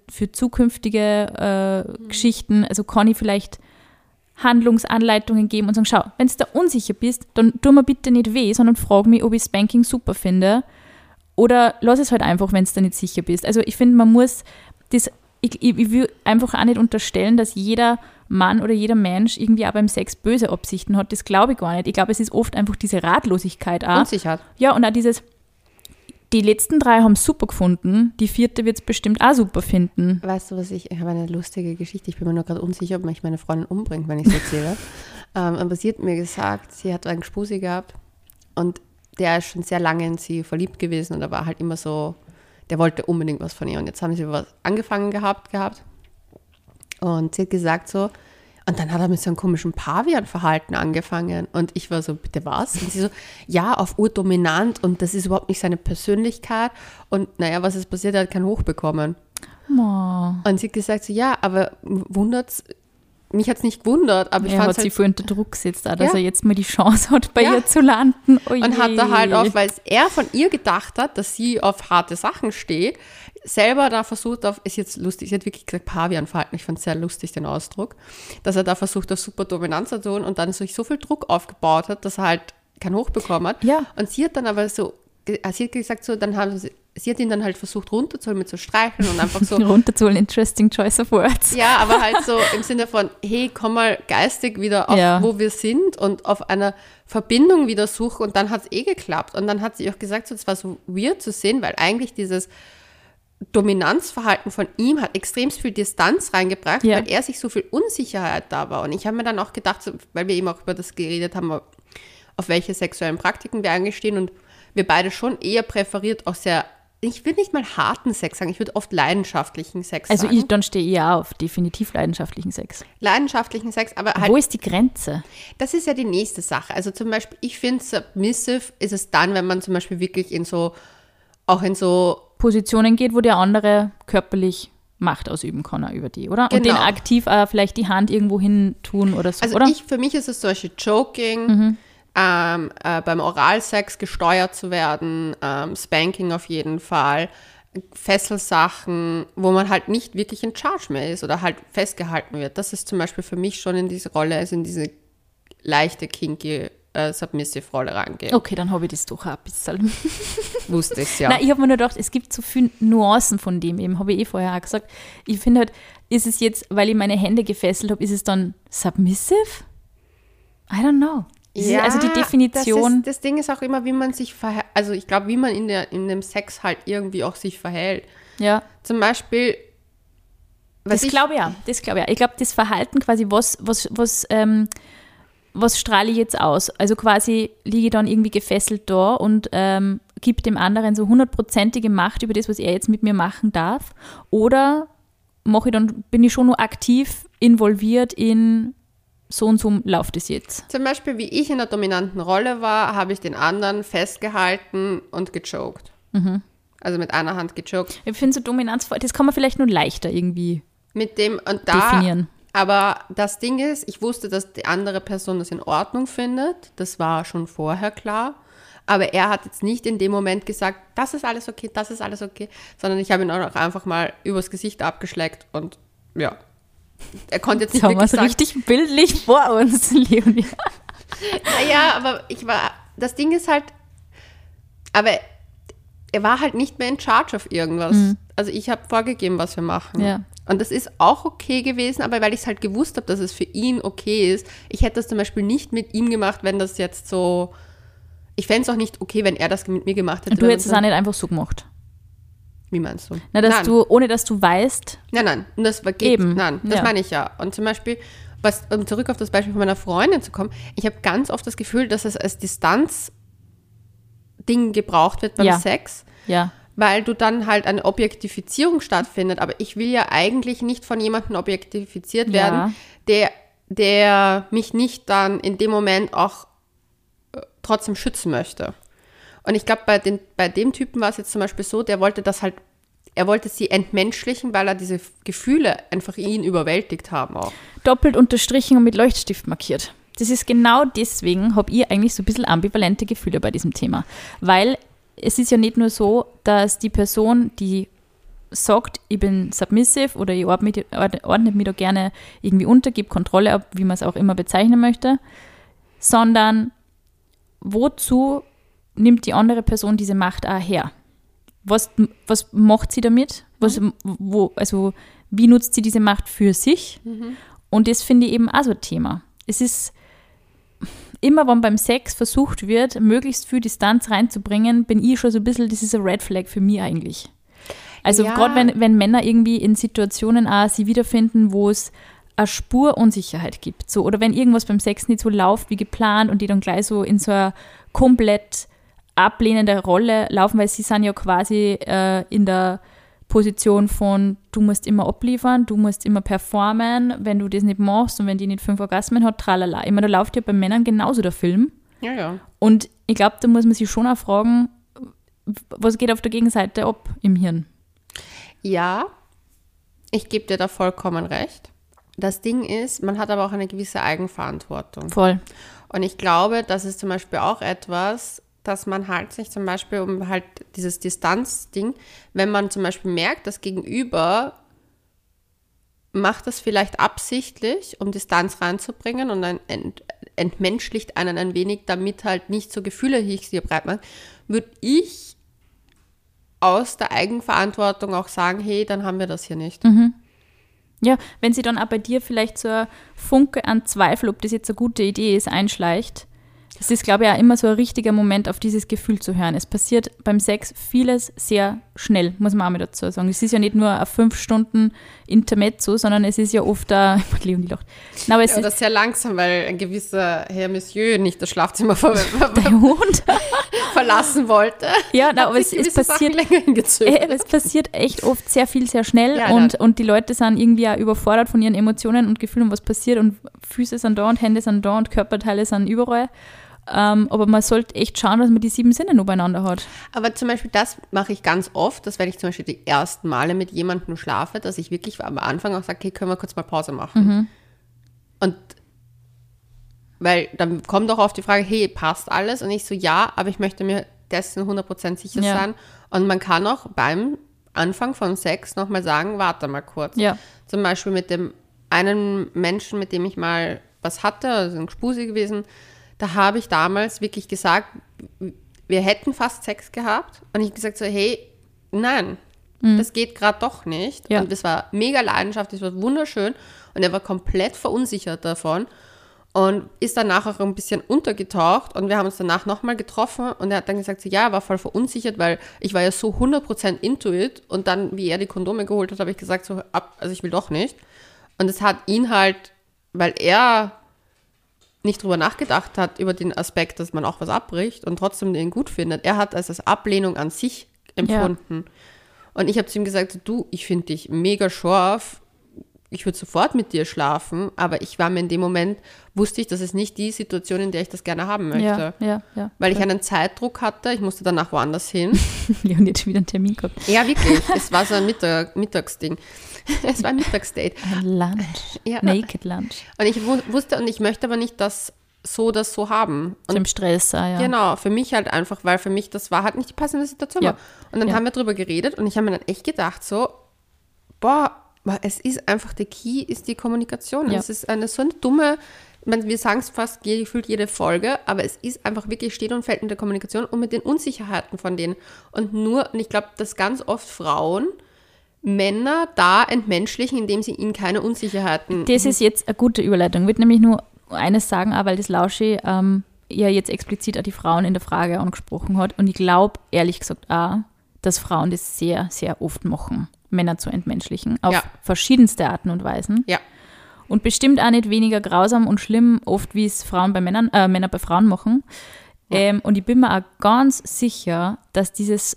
zukünftige Geschichten, also kann ich vielleicht Handlungsanleitungen geben und sagen, schau, wenn du da unsicher bist, dann tu mir bitte nicht weh, sondern frag mich, ob ich Spanking super finde oder lass es halt einfach, wenn du da nicht sicher bist. Also ich finde, man muss das, ich will einfach auch nicht unterstellen, dass jeder Mann oder jeder Mensch irgendwie auch beim Sex böse Absichten hat, das glaube ich gar nicht. Ich glaube, es ist oft einfach diese Ratlosigkeit auch. Unsicherheit. Ja, und auch dieses, die letzten 3 haben es super gefunden, die 4. wird es bestimmt auch super finden. Weißt du, ich habe eine lustige Geschichte, ich bin mir nur gerade unsicher, ob mich meine Freundin umbringt, wenn ich es erzähle. Aber sie hat mir gesagt, sie hat einen Gspusi gehabt und der ist schon sehr lange in sie verliebt gewesen und er war halt immer so, der wollte unbedingt was von ihr und jetzt haben sie was angefangen gehabt und sie hat gesagt so, und dann hat er mit so einem komischen Pavian-Verhalten angefangen. Und ich war so, bitte was? Und sie so, ja, auf urdominant und das ist überhaupt nicht seine Persönlichkeit. Und naja, was ist passiert? Er hat keinen Hoch bekommen. Oh. Und sie hat gesagt so, ja, aber wundert's, mich hat es nicht gewundert. Aber ich er fand hat sie voll unter Druck gesetzt, dass er jetzt mal die Chance hat, bei ihr zu landen. Oh und hat er halt auch, weil er von ihr gedacht hat, dass sie auf harte Sachen steht, selber da versucht ist jetzt lustig, sie hat wirklich gesagt Pavian-Verhalten, ich fand es sehr lustig, den Ausdruck, dass er da versucht, auf super Dominanz zu tun und dann sich so viel Druck aufgebaut hat, dass er halt keinen Hoch bekommen hat. Ja. Und sie hat dann aber so, sie hat gesagt so, dann haben sie sie hat ihn dann halt versucht runterzuholen mit so Streicheln und einfach so. Runterzuholen, interesting choice of words. Ja, aber halt so im Sinne von, hey, komm mal geistig wieder auf, wo wir sind und auf einer Verbindung wieder suchen und dann hat es geklappt. Und dann hat sie auch gesagt, so, es war so weird zu sehen, weil eigentlich dieses Dominanzverhalten von ihm hat extrem viel Distanz reingebracht, weil er sich so viel Unsicherheit da war. Und ich habe mir dann auch gedacht, so, weil wir eben auch über das geredet haben, auf welche sexuellen Praktiken wir eigentlich stehen und wir beide schon eher präferiert auch sehr, ich würde nicht mal harten Sex sagen, ich würde oft leidenschaftlichen Sex sagen. Also dann stehe ich ja auf definitiv leidenschaftlichen Sex. Leidenschaftlichen Sex, aber halt. Wo ist die Grenze? Das ist ja die nächste Sache. Also zum Beispiel, ich finde, submissive ist es dann, wenn man zum Beispiel wirklich in so Positionen geht, wo der andere körperlich Macht ausüben kann über die, oder? Genau. Und den aktiv vielleicht die Hand irgendwo hin tun oder so, also oder? Für mich ist es zum Beispiel Choking, beim Oralsex gesteuert zu werden, Spanking auf jeden Fall, Fesselsachen, wo man halt nicht wirklich in Charge mehr ist oder halt festgehalten wird. Das ist zum Beispiel für mich schon in diese Rolle, also in diese leichte, kinky, Submissive-Rolle reingeht. Okay, dann habe ich das doch auch ein bisschen. Wusste ich ja. Nein, ich habe mir nur gedacht, es gibt so viele Nuancen von dem eben, habe ich vorher auch gesagt. Ich finde halt, ist es jetzt, weil ich meine Hände gefesselt habe, ist es dann submissive? I don't know. Ja, also die Definition. Das Ding ist auch immer, wie man sich verhält. Also ich glaube, wie man in dem Sex halt irgendwie auch sich verhält. Ja. Zum Beispiel. Das glaube ich ja. Ich glaube, das Verhalten quasi, was strahle ich jetzt aus? Also quasi liege ich dann irgendwie gefesselt da und gebe dem anderen so 100%ige Macht über das, was er jetzt mit mir machen darf. Oder bin ich schon nur aktiv involviert in so und so läuft es jetzt. Zum Beispiel, wie ich in der dominanten Rolle war, habe ich den anderen festgehalten und gechoked. Mhm. Also mit einer Hand gechoked. Ich finde so Dominanz, das kann man vielleicht nur leichter irgendwie mit dem und definieren. Aber das Ding ist, ich wusste, dass die andere Person das in Ordnung findet. Das war schon vorher klar. Aber er hat jetzt nicht in dem Moment gesagt, das ist alles okay, sondern ich habe ihn auch einfach mal übers Gesicht abgeschleckt und ja. Er konnte jetzt nicht wirklich sagen. Haben wir richtig bildlich vor uns, Leonie. Naja, aber das Ding ist halt, aber er war halt nicht mehr in charge auf irgendwas. Mhm. Also ich habe vorgegeben, was wir machen. Ja. Und das ist auch okay gewesen, aber weil ich es halt gewusst habe, dass es für ihn okay ist. Ich hätte das zum Beispiel nicht mit ihm gemacht, wenn das jetzt so, ich fände es auch nicht okay, wenn er das mit mir gemacht hätte. Und du hättest es auch nicht einfach so gemacht. Wie meinst du? Ohne dass du weißt. Nein. Und das war eben. Nein, das meine ich ja. Und zum Beispiel, um zurück auf das Beispiel von meiner Freundin zu kommen, ich habe ganz oft das Gefühl, dass es als Distanzding gebraucht wird beim Sex. Ja. Weil du dann halt eine Objektifizierung stattfindet. Aber ich will ja eigentlich nicht von jemandem objektifiziert werden, der mich nicht dann in dem Moment auch trotzdem schützen möchte. Und ich glaube, bei dem Typen war es jetzt zum Beispiel so, er wollte sie entmenschlichen, weil er diese Gefühle einfach ihn überwältigt haben auch. Doppelt unterstrichen und mit Leuchtstift markiert. Das ist genau deswegen, habe ich eigentlich so ein bisschen ambivalente Gefühle bei diesem Thema. Weil es ist ja nicht nur so, dass die Person, die sagt, ich bin submissive oder ich ordne mich da gerne irgendwie unter, gebe Kontrolle ab, wie man es auch immer bezeichnen möchte, sondern wozu nimmt die andere Person diese Macht auch her? Was macht sie damit? Wie nutzt sie diese Macht für sich? Mhm. Und das finde ich eben auch so ein Thema. Es ist immer, wenn beim Sex versucht wird, möglichst viel Distanz reinzubringen, bin ich schon so ein bisschen, das ist ein Red Flag für mich eigentlich. Also gerade wenn Männer irgendwie in Situationen auch sich wiederfinden, wo es eine Spur Unsicherheit gibt. So, oder wenn irgendwas beim Sex nicht so läuft wie geplant und die dann gleich so in so eine komplett ablehnende Rolle laufen, weil sie sind ja quasi in der Position von, du musst immer abliefern, du musst immer performen, wenn du das nicht machst und wenn die nicht 5 Orgasmen hat, tralala. Ich meine, da läuft ja bei Männern genauso der Film. Ja. Und ich glaube, da muss man sich schon auch fragen, was geht auf der Gegenseite ab im Hirn? Ja, ich gebe dir da vollkommen recht. Das Ding ist, man hat aber auch eine gewisse Eigenverantwortung. Voll. Und ich glaube, das ist zum Beispiel auch etwas, dass man halt sich zum Beispiel um halt dieses Distanzding, wenn man zum Beispiel merkt, das Gegenüber macht das vielleicht absichtlich, um Distanz reinzubringen und dann entmenschlicht einen ein wenig, damit halt nicht so Gefühle hier breit machen, würde ich aus der Eigenverantwortung auch sagen, hey, dann haben wir das hier nicht. Ja, wenn sie dann auch bei dir vielleicht so ein Funke an Zweifel, ob das jetzt eine gute Idee ist, einschleicht. Das ist, glaube ich, auch immer so ein richtiger Moment, auf dieses Gefühl zu hören. Es passiert beim Sex vieles sehr schnell, muss man auch mal dazu sagen. Es ist ja nicht nur ein 5 Stunden Intermezzo, sondern es ist ja oft Leonie lacht. Nein, aber es Ja, das ist sehr langsam, weil ein gewisser Herr Monsieur nicht das Schlafzimmer der Hund verlassen wollte. Ja, nein, aber es passiert Sachen länger hingezögert. es passiert echt oft sehr viel, sehr schnell Ja, und die Leute sind irgendwie auch überfordert von ihren Emotionen und Gefühlen, was passiert und Füße sind da und Hände sind da und Körperteile sind überall. Aber man sollte echt schauen, dass man die 7 Sinne noch beieinander hat. Aber zum Beispiel das mache ich ganz oft, dass wenn ich zum Beispiel die ersten Male mit jemandem schlafe, dass ich wirklich am Anfang auch sage, okay, können wir kurz mal Pause machen. Und weil dann kommt auch oft die Frage, hey, passt alles? Und ich so, ja, aber ich möchte mir dessen 100% sicher sein. Und man kann auch beim Anfang von Sex nochmal sagen, warte mal kurz. Ja. Zum Beispiel mit dem einen Menschen, mit dem ich mal was hatte, also ein Gspusi gewesen, da habe ich damals wirklich gesagt, wir hätten fast Sex gehabt. Und ich habe gesagt so, hey, nein, das geht gerade doch nicht. Ja. Und es war mega leidenschaftlich, es war wunderschön. Und er war komplett verunsichert davon und ist danach auch ein bisschen untergetaucht. Und wir haben uns danach nochmal getroffen. Und er hat dann gesagt, so, ja, er war voll verunsichert, weil ich war ja so 100% into it. Und dann, wie er die Kondome geholt hat, habe ich gesagt, so, also ich will doch nicht. Und es hat ihn halt, weil er nicht drüber nachgedacht hat, über den Aspekt, dass man auch was abbricht und trotzdem den gut findet. Er hat es als Ablehnung an sich empfunden. Ja. Und ich habe zu ihm gesagt, du, ich finde dich mega scharf, ich würde sofort mit dir schlafen, aber ich war mir in dem Moment, wusste ich, das ist nicht die Situation, in der ich das gerne haben möchte. Ja. Weil ich einen Zeitdruck hatte, ich musste danach woanders hin. Leon hat schon wieder einen Termin gehabt. Ja, wirklich. Es war so ein Mittagsding. Es war ein Mittagsdate. Ein Lunch. Ja. Naked Lunch. Und ich wusste, und ich möchte aber nicht das so haben. Und zum Stress, ja. Genau, für mich halt einfach, weil für mich das war halt nicht die passende Situation. Ja. Und dann haben wir drüber geredet und ich habe mir dann echt gedacht so, boah, es ist einfach, der Key ist die Kommunikation. Ja. Es ist so eine dumme, wir sagen es fast gefühlt jede Folge, aber es ist einfach wirklich, steht und fällt mit der Kommunikation und mit den Unsicherheiten von denen. Und ich glaube, dass ganz oft Frauen Männer da entmenschlichen, indem sie ihnen keine Unsicherheiten... Das ist jetzt eine gute Überleitung. Ich würde nämlich nur eines sagen, auch weil das Lauschi ja jetzt explizit auch die Frauen in der Frage angesprochen hat. Und ich glaube, ehrlich gesagt auch, dass Frauen das sehr, sehr oft machen, Männer zu entmenschlichen, auf verschiedenste Arten und Weisen. Ja. Und bestimmt auch nicht weniger grausam und schlimm, oft wie es Männer bei Frauen machen. Ja. Und ich bin mir auch ganz sicher, dass dieses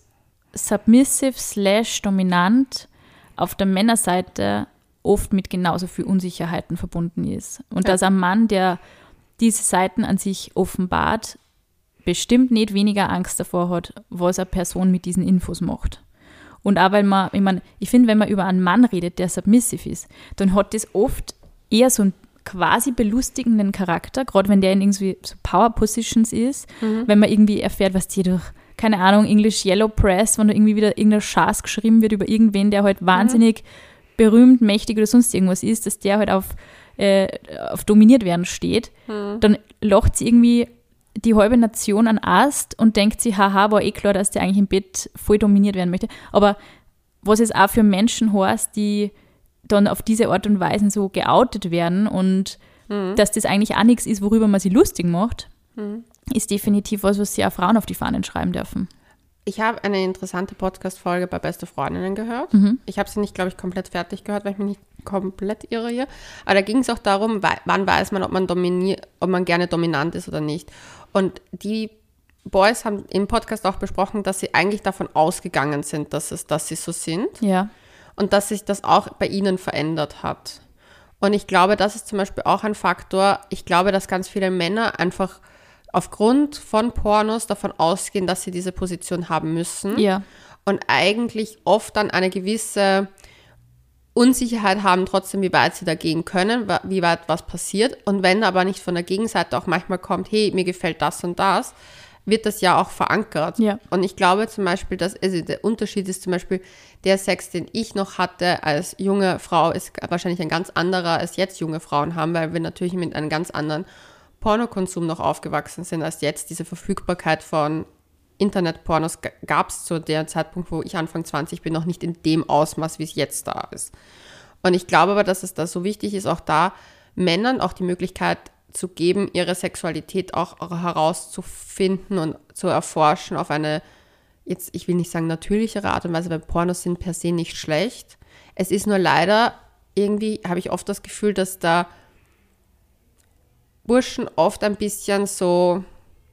submissive/dominant auf der Männerseite oft mit genauso viel Unsicherheiten verbunden ist. Und dass ein Mann, der diese Seiten an sich offenbart, bestimmt nicht weniger Angst davor hat, was eine Person mit diesen Infos macht. Und auch weil ich finde, wenn man über einen Mann redet, der submissive ist, dann hat das oft eher so einen quasi belustigenden Charakter, gerade wenn der in irgendwie so Power Positions ist, wenn man irgendwie erfährt, was die durch, keine Ahnung, English Yellow Press, wenn da irgendwie wieder irgendein Schatz geschrieben wird über irgendwen, der halt wahnsinnig berühmt, mächtig oder sonst irgendwas ist, dass der halt auf dominiert werden steht, dann lacht sie irgendwie die halbe Nation an Ast und denkt sich, haha, war eh klar, dass der eigentlich im Bett voll dominiert werden möchte. Aber was es auch für Menschen heißt, die dann auf diese Art und Weise so geoutet werden und dass das eigentlich auch nichts ist, worüber man sich lustig macht, ist definitiv was sie auch Frauen auf die Fahnen schreiben dürfen. Ich habe eine interessante Podcast-Folge bei Beste Freundinnen gehört. Ich habe sie nicht, glaube ich, komplett fertig gehört, weil ich mich nicht komplett irre hier. Aber da ging es auch darum, wann weiß man, ob man gerne dominant ist oder nicht. Und die Boys haben im Podcast auch besprochen, dass sie eigentlich davon ausgegangen sind, dass sie so sind. Ja. Und dass sich das auch bei ihnen verändert hat. Und ich glaube, das ist zum Beispiel auch ein Faktor. Ich glaube, dass ganz viele Männer einfach aufgrund von Pornos davon ausgehen, dass sie diese Position haben müssen. Ja. Und eigentlich oft dann eine gewisse Unsicherheit haben trotzdem, wie weit sie da gehen können, wie weit was passiert. Und wenn aber nicht von der Gegenseite auch manchmal kommt, hey, mir gefällt das und das, wird das ja auch verankert. Ja. Und ich glaube zum Beispiel, der Unterschied ist zum Beispiel, der Sex, den ich noch hatte als junge Frau, ist wahrscheinlich ein ganz anderer, als jetzt junge Frauen haben, weil wir natürlich mit einem ganz anderen Pornokonsum noch aufgewachsen sind, als jetzt diese Verfügbarkeit von Internetpornos gab es zu dem Zeitpunkt, wo ich Anfang 20 bin, noch nicht in dem Ausmaß, wie es jetzt da ist. Und ich glaube aber, dass es da so wichtig ist, auch da Männern auch die Möglichkeit zu geben, ihre Sexualität auch herauszufinden und zu erforschen auf eine, jetzt, ich will nicht sagen natürlichere Art und Weise, weil Pornos sind per se nicht schlecht. Es ist nur leider, irgendwie habe ich oft das Gefühl, dass da Burschen oft ein bisschen so,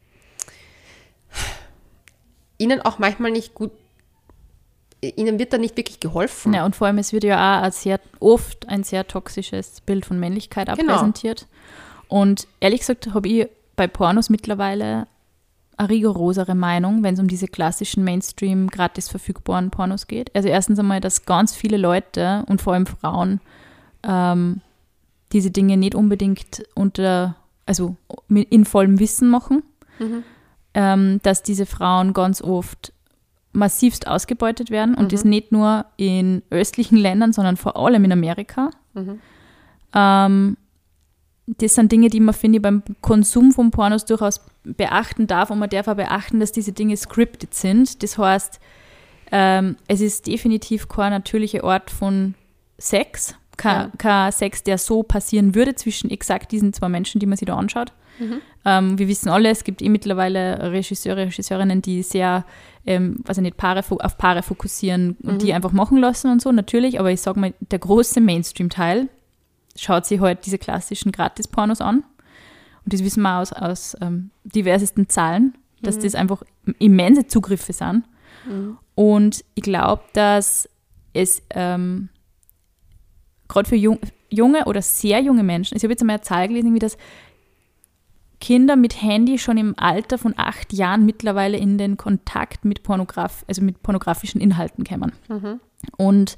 ihnen auch manchmal nicht gut, ihnen wird da nicht wirklich geholfen. Ja, und vor allem, es wird ja auch oft ein sehr toxisches Bild von Männlichkeit präsentiert. Und ehrlich gesagt habe ich bei Pornos mittlerweile eine rigorosere Meinung, wenn es um diese klassischen Mainstream gratis verfügbaren Pornos geht. Also erstens einmal, dass ganz viele Leute und vor allem Frauen diese Dinge nicht unbedingt in vollem Wissen machen, dass diese Frauen ganz oft massivst ausgebeutet werden und das nicht nur in östlichen Ländern, sondern vor allem in Amerika. Das sind Dinge, die man, finde ich, beim Konsum von Pornos durchaus beachten darf und man darf auch beachten, dass diese Dinge scripted sind. Das heißt, es ist definitiv kein natürlicher Ort von Sex, kein Sex, der so passieren würde zwischen exakt diesen zwei Menschen, die man sich da anschaut. Wir wissen alle, es gibt mittlerweile Regisseurinnen, die sehr, auf Paare fokussieren und die einfach machen lassen und so, natürlich, aber ich sage mal, der große Mainstream-Teil schaut sich halt diese klassischen Gratis-Pornos an. Und das wissen wir aus diversesten Zahlen, dass das einfach immense Zugriffe sind. Und ich glaube, dass es gerade für junge oder sehr junge Menschen, ich habe jetzt einmal eine Zahl gelesen, wie das Kinder mit Handy schon im Alter von 8 Jahren mittlerweile in den Kontakt mit mit pornografischen Inhalten kommen. Und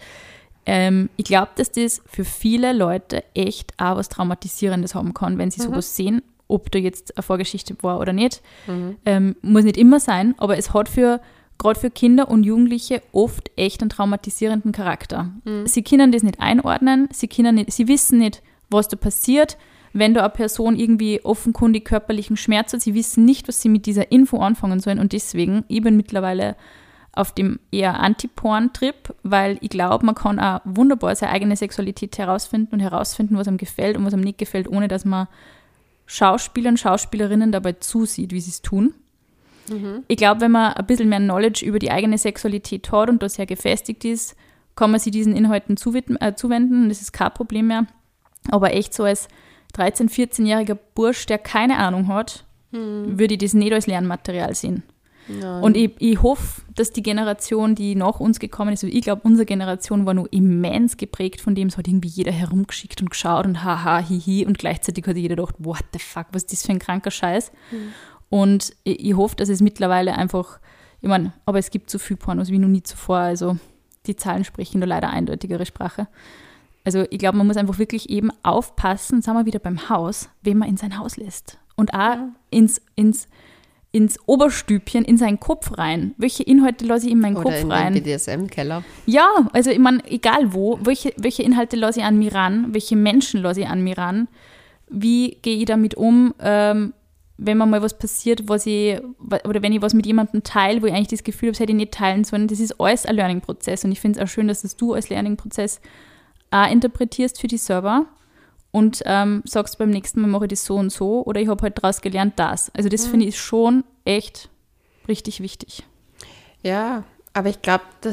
ich glaube, dass das für viele Leute echt auch was Traumatisierendes haben kann, wenn sie sowas sehen, ob da jetzt eine Vorgeschichte war oder nicht. Muss nicht immer sein, aber es hat gerade für Kinder und Jugendliche oft echt einen traumatisierenden Charakter. Sie können das nicht einordnen, sie wissen nicht, was da passiert, wenn da eine Person irgendwie offenkundig körperlichen Schmerz hat. Sie wissen nicht, was sie mit dieser Info anfangen sollen und deswegen, ich bin mittlerweile auf dem eher Anti-Porn-Trip, weil ich glaube, man kann auch wunderbar seine eigene Sexualität herausfinden, was einem gefällt und was einem nicht gefällt, ohne dass man Schauspielern, Schauspielerinnen dabei zusieht, wie sie es tun. Ich glaube, wenn man ein bisschen mehr Knowledge über die eigene Sexualität hat und da sehr gefestigt ist, kann man sich diesen Inhalten zuwenden. Das ist kein Problem mehr. Aber echt so als 13-, 14-jähriger Bursch, der keine Ahnung hat, würde ich das nicht als Lernmaterial sehen. Nein. Und ich hoffe, dass die Generation, die nach uns gekommen ist, also ich glaube, unsere Generation war noch immens geprägt von dem, es hat irgendwie jeder herumgeschickt und geschaut und haha, hihi und gleichzeitig hat jeder gedacht, what the fuck, was ist das für ein kranker Scheiß? Und ich hoffe, dass es mittlerweile einfach, ich meine, aber es gibt so viel Pornos wie noch nie zuvor, also die Zahlen sprechen da leider eindeutigere Sprache. Also ich glaube, man muss einfach wirklich eben aufpassen, sagen wir wieder beim Haus, wen man in sein Haus lässt. Und auch ins Oberstübchen, in seinen Kopf rein. Welche Inhalte lasse ich in meinen Kopf rein? Oder in den BDSM-Keller. Ja, also ich meine, egal wo, welche Inhalte lasse ich an mir ran, welche Menschen lasse ich an mir ran, wie gehe ich damit um, wenn mir mal was passiert, oder wenn ich was mit jemandem teile, wo ich eigentlich das Gefühl habe, das hätte ich nicht teilen sollen. Das ist alles ein Learning-Prozess und ich finde es auch schön, dass das du als Learning-Prozess auch interpretierst für dich selber und sagst, beim nächsten Mal mache ich das so und so oder ich habe halt daraus gelernt das. Also das finde ich schon echt richtig wichtig. Ja, aber ich glaube, dass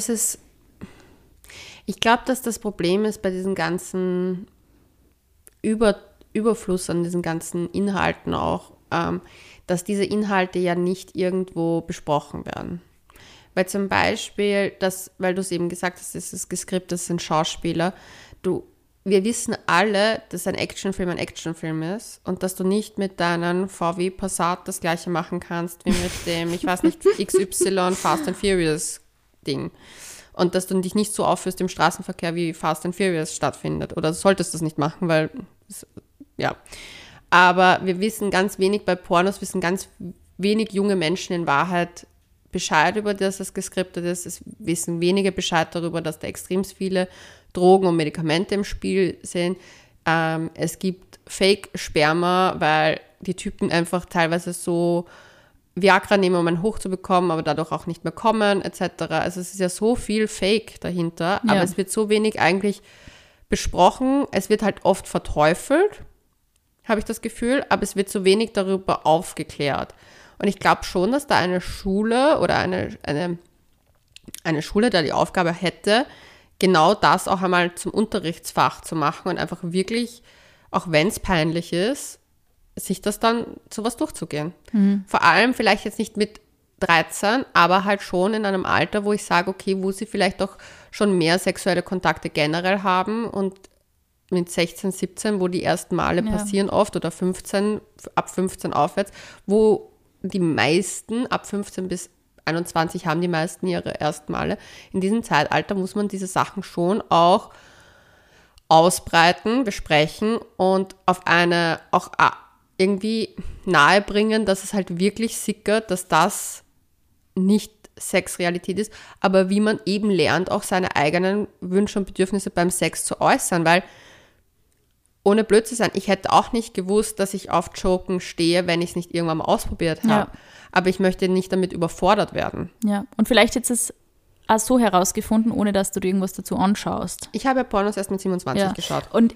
das Problem ist bei diesem ganzen Überfluss an diesen ganzen Inhalten auch, dass diese Inhalte ja nicht irgendwo besprochen werden. Weil zum Beispiel, weil du es eben gesagt hast, das ist geskriptet, das sind Schauspieler, wir wissen alle, dass ein Actionfilm ist und dass du nicht mit deinem VW Passat das Gleiche machen kannst wie mit dem, ich weiß nicht, XY Fast and Furious Ding. Und dass du dich nicht so aufführst im Straßenverkehr, wie Fast and Furious stattfindet. Oder solltest du das nicht machen, weil, ja. Aber wir wissen ganz wenig bei Pornos, wissen ganz wenig junge Menschen in Wahrheit Bescheid über das, was geskriptet ist. Es wissen wenige Bescheid darüber, dass da extrem viele Drogen und Medikamente im Spiel sind. Es gibt Fake-Sperma, weil die Typen einfach teilweise so Viagra nehmen, um einen hochzubekommen, aber dadurch auch nicht mehr kommen, etc. Also es ist ja so viel Fake dahinter, aber es wird so wenig eigentlich besprochen. Es wird halt oft verteufelt, habe ich das Gefühl, aber es wird so wenig darüber aufgeklärt. Und ich glaube schon, dass da eine Schule oder eine Schule, da die Aufgabe hätte, genau das auch einmal zum Unterrichtsfach zu machen und einfach wirklich, auch wenn es peinlich ist, sich das dann sowas durchzugehen. Vor allem vielleicht jetzt nicht mit 13, aber halt schon in einem Alter, wo ich sage, okay, wo sie vielleicht doch schon mehr sexuelle Kontakte generell haben und mit 16, 17, wo die ersten Male passieren oft oder 15, ab 15 aufwärts, wo die meisten ab 15 bis 21 haben die meisten ihre ersten Male. In diesem Zeitalter muss man diese Sachen schon auch ausbreiten, besprechen und auf eine auch irgendwie nahebringen, dass es halt wirklich sickert, dass das nicht Sexrealität ist, aber wie man eben lernt, auch seine eigenen Wünsche und Bedürfnisse beim Sex zu äußern, weil ohne blöd zu sein, ich hätte auch nicht gewusst, dass ich auf Joken stehe, wenn ich es nicht irgendwann mal ausprobiert habe. Ja. Aber ich möchte nicht damit überfordert werden. Ja, und vielleicht jetzt ist es auch so herausgefunden, ohne dass du dir irgendwas dazu anschaust. Ich habe ja Pornos erst mit 27 geschaut. Und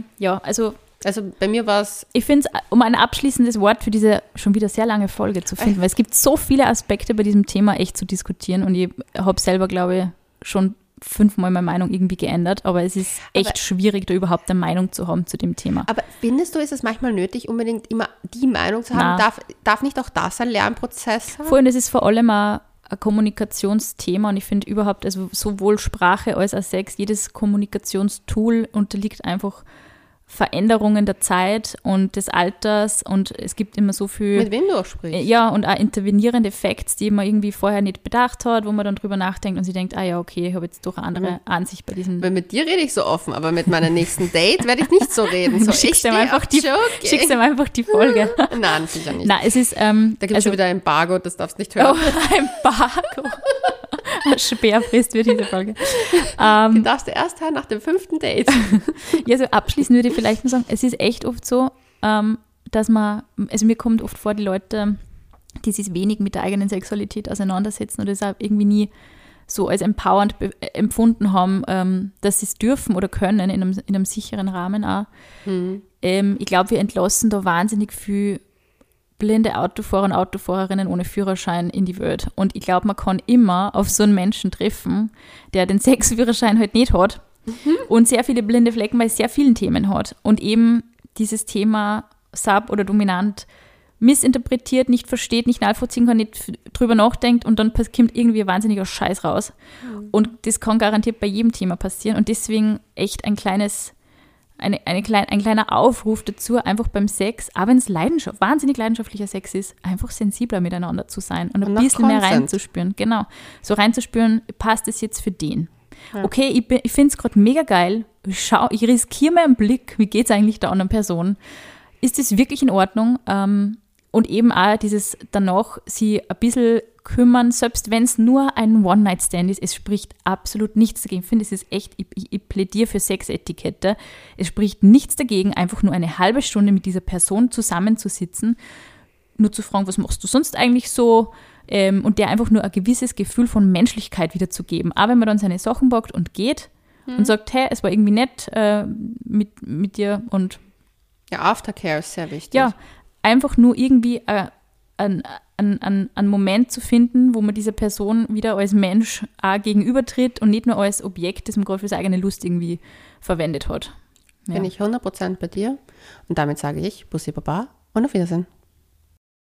also bei mir war es... Ich finde es, um ein abschließendes Wort für diese schon wieder sehr lange Folge zu finden, weil es gibt so viele Aspekte bei diesem Thema echt zu diskutieren und ich habe selber, glaube ich, schon 5-mal meine Meinung irgendwie geändert, aber es ist echt schwierig, da überhaupt eine Meinung zu haben zu dem Thema. Aber findest du, ist es manchmal nötig, unbedingt immer die Meinung zu haben? Darf nicht auch das ein Lernprozess sein? Vorhin, das ist vor allem ein Kommunikationsthema und ich finde überhaupt, also sowohl Sprache als auch Sex, jedes Kommunikationstool unterliegt einfach Veränderungen der Zeit und des Alters und es gibt immer so viel... Mit wem du auch sprichst. Ja, und auch intervenierende Facts, die man irgendwie vorher nicht bedacht hat, wo man dann drüber nachdenkt und sich denkt, okay, ich habe jetzt doch eine andere Ansicht bei diesem... Weil mit dir rede ich so offen, aber mit meinem nächsten Date werde ich nicht so reden. So, schickst ihm einfach die Folge. Nein, sicher nicht. Nein, es ist... da gibt es schon wieder ein Embargo, das darfst du nicht hören. Oh, Embargo. Speerfrist wird diese Folge. Die darfst du erst hören nach dem 5. Date. Ja, so abschließend würde ich vielleicht nur sagen, es ist echt oft so, dass mir kommt oft vor, die Leute, die sich wenig mit der eigenen Sexualität auseinandersetzen oder es auch irgendwie nie so als empowernd empfunden haben, dass sie es dürfen oder können in einem sicheren Rahmen auch. Ich glaube, wir entlassen da wahnsinnig viel blinde Autofahrer und Autofahrerinnen ohne Führerschein in die Welt. Und ich glaube, man kann immer auf so einen Menschen treffen, der den Sexführerschein halt nicht hat und sehr viele blinde Flecken bei sehr vielen Themen hat. Und eben dieses Thema Sub oder Dominant missinterpretiert, nicht versteht, nicht nachvollziehen kann, nicht drüber nachdenkt und dann kommt irgendwie ein wahnsinniger Scheiß raus. Und das kann garantiert bei jedem Thema passieren. Und deswegen echt ein kleiner Aufruf dazu, einfach beim Sex, auch wenn es wahnsinnig leidenschaftlicher Sex ist, einfach sensibler miteinander zu sein und ein bisschen mehr reinzuspüren. Genau, so reinzuspüren, passt es jetzt für den? Ja. Okay, ich finde es gerade mega geil, ich riskiere mir einen Blick, wie geht es eigentlich der anderen Person? Ist das wirklich in Ordnung? Und eben auch dieses danach, sie ein bisschen kümmern, selbst wenn es nur ein One-Night-Stand ist, es spricht absolut nichts dagegen. Ich finde, es ist echt, ich plädiere für Sexetikette. Es spricht nichts dagegen, einfach nur eine halbe Stunde mit dieser Person zusammenzusitzen, nur zu fragen, was machst du sonst eigentlich so? Und der einfach nur ein gewisses Gefühl von Menschlichkeit wiederzugeben. Aber wenn man dann seine Sachen packt und geht und sagt, hey, es war irgendwie nett mit dir und... Ja, Aftercare ist sehr wichtig. Ja, einfach nur irgendwie einen Moment zu finden, wo man dieser Person wieder als Mensch auch gegenübertritt und nicht nur als Objekt, das man gerade für seine eigene Lust irgendwie verwendet hat. Bin ich 100% bei dir. Und damit sage ich Bussi Baba und auf Wiedersehen.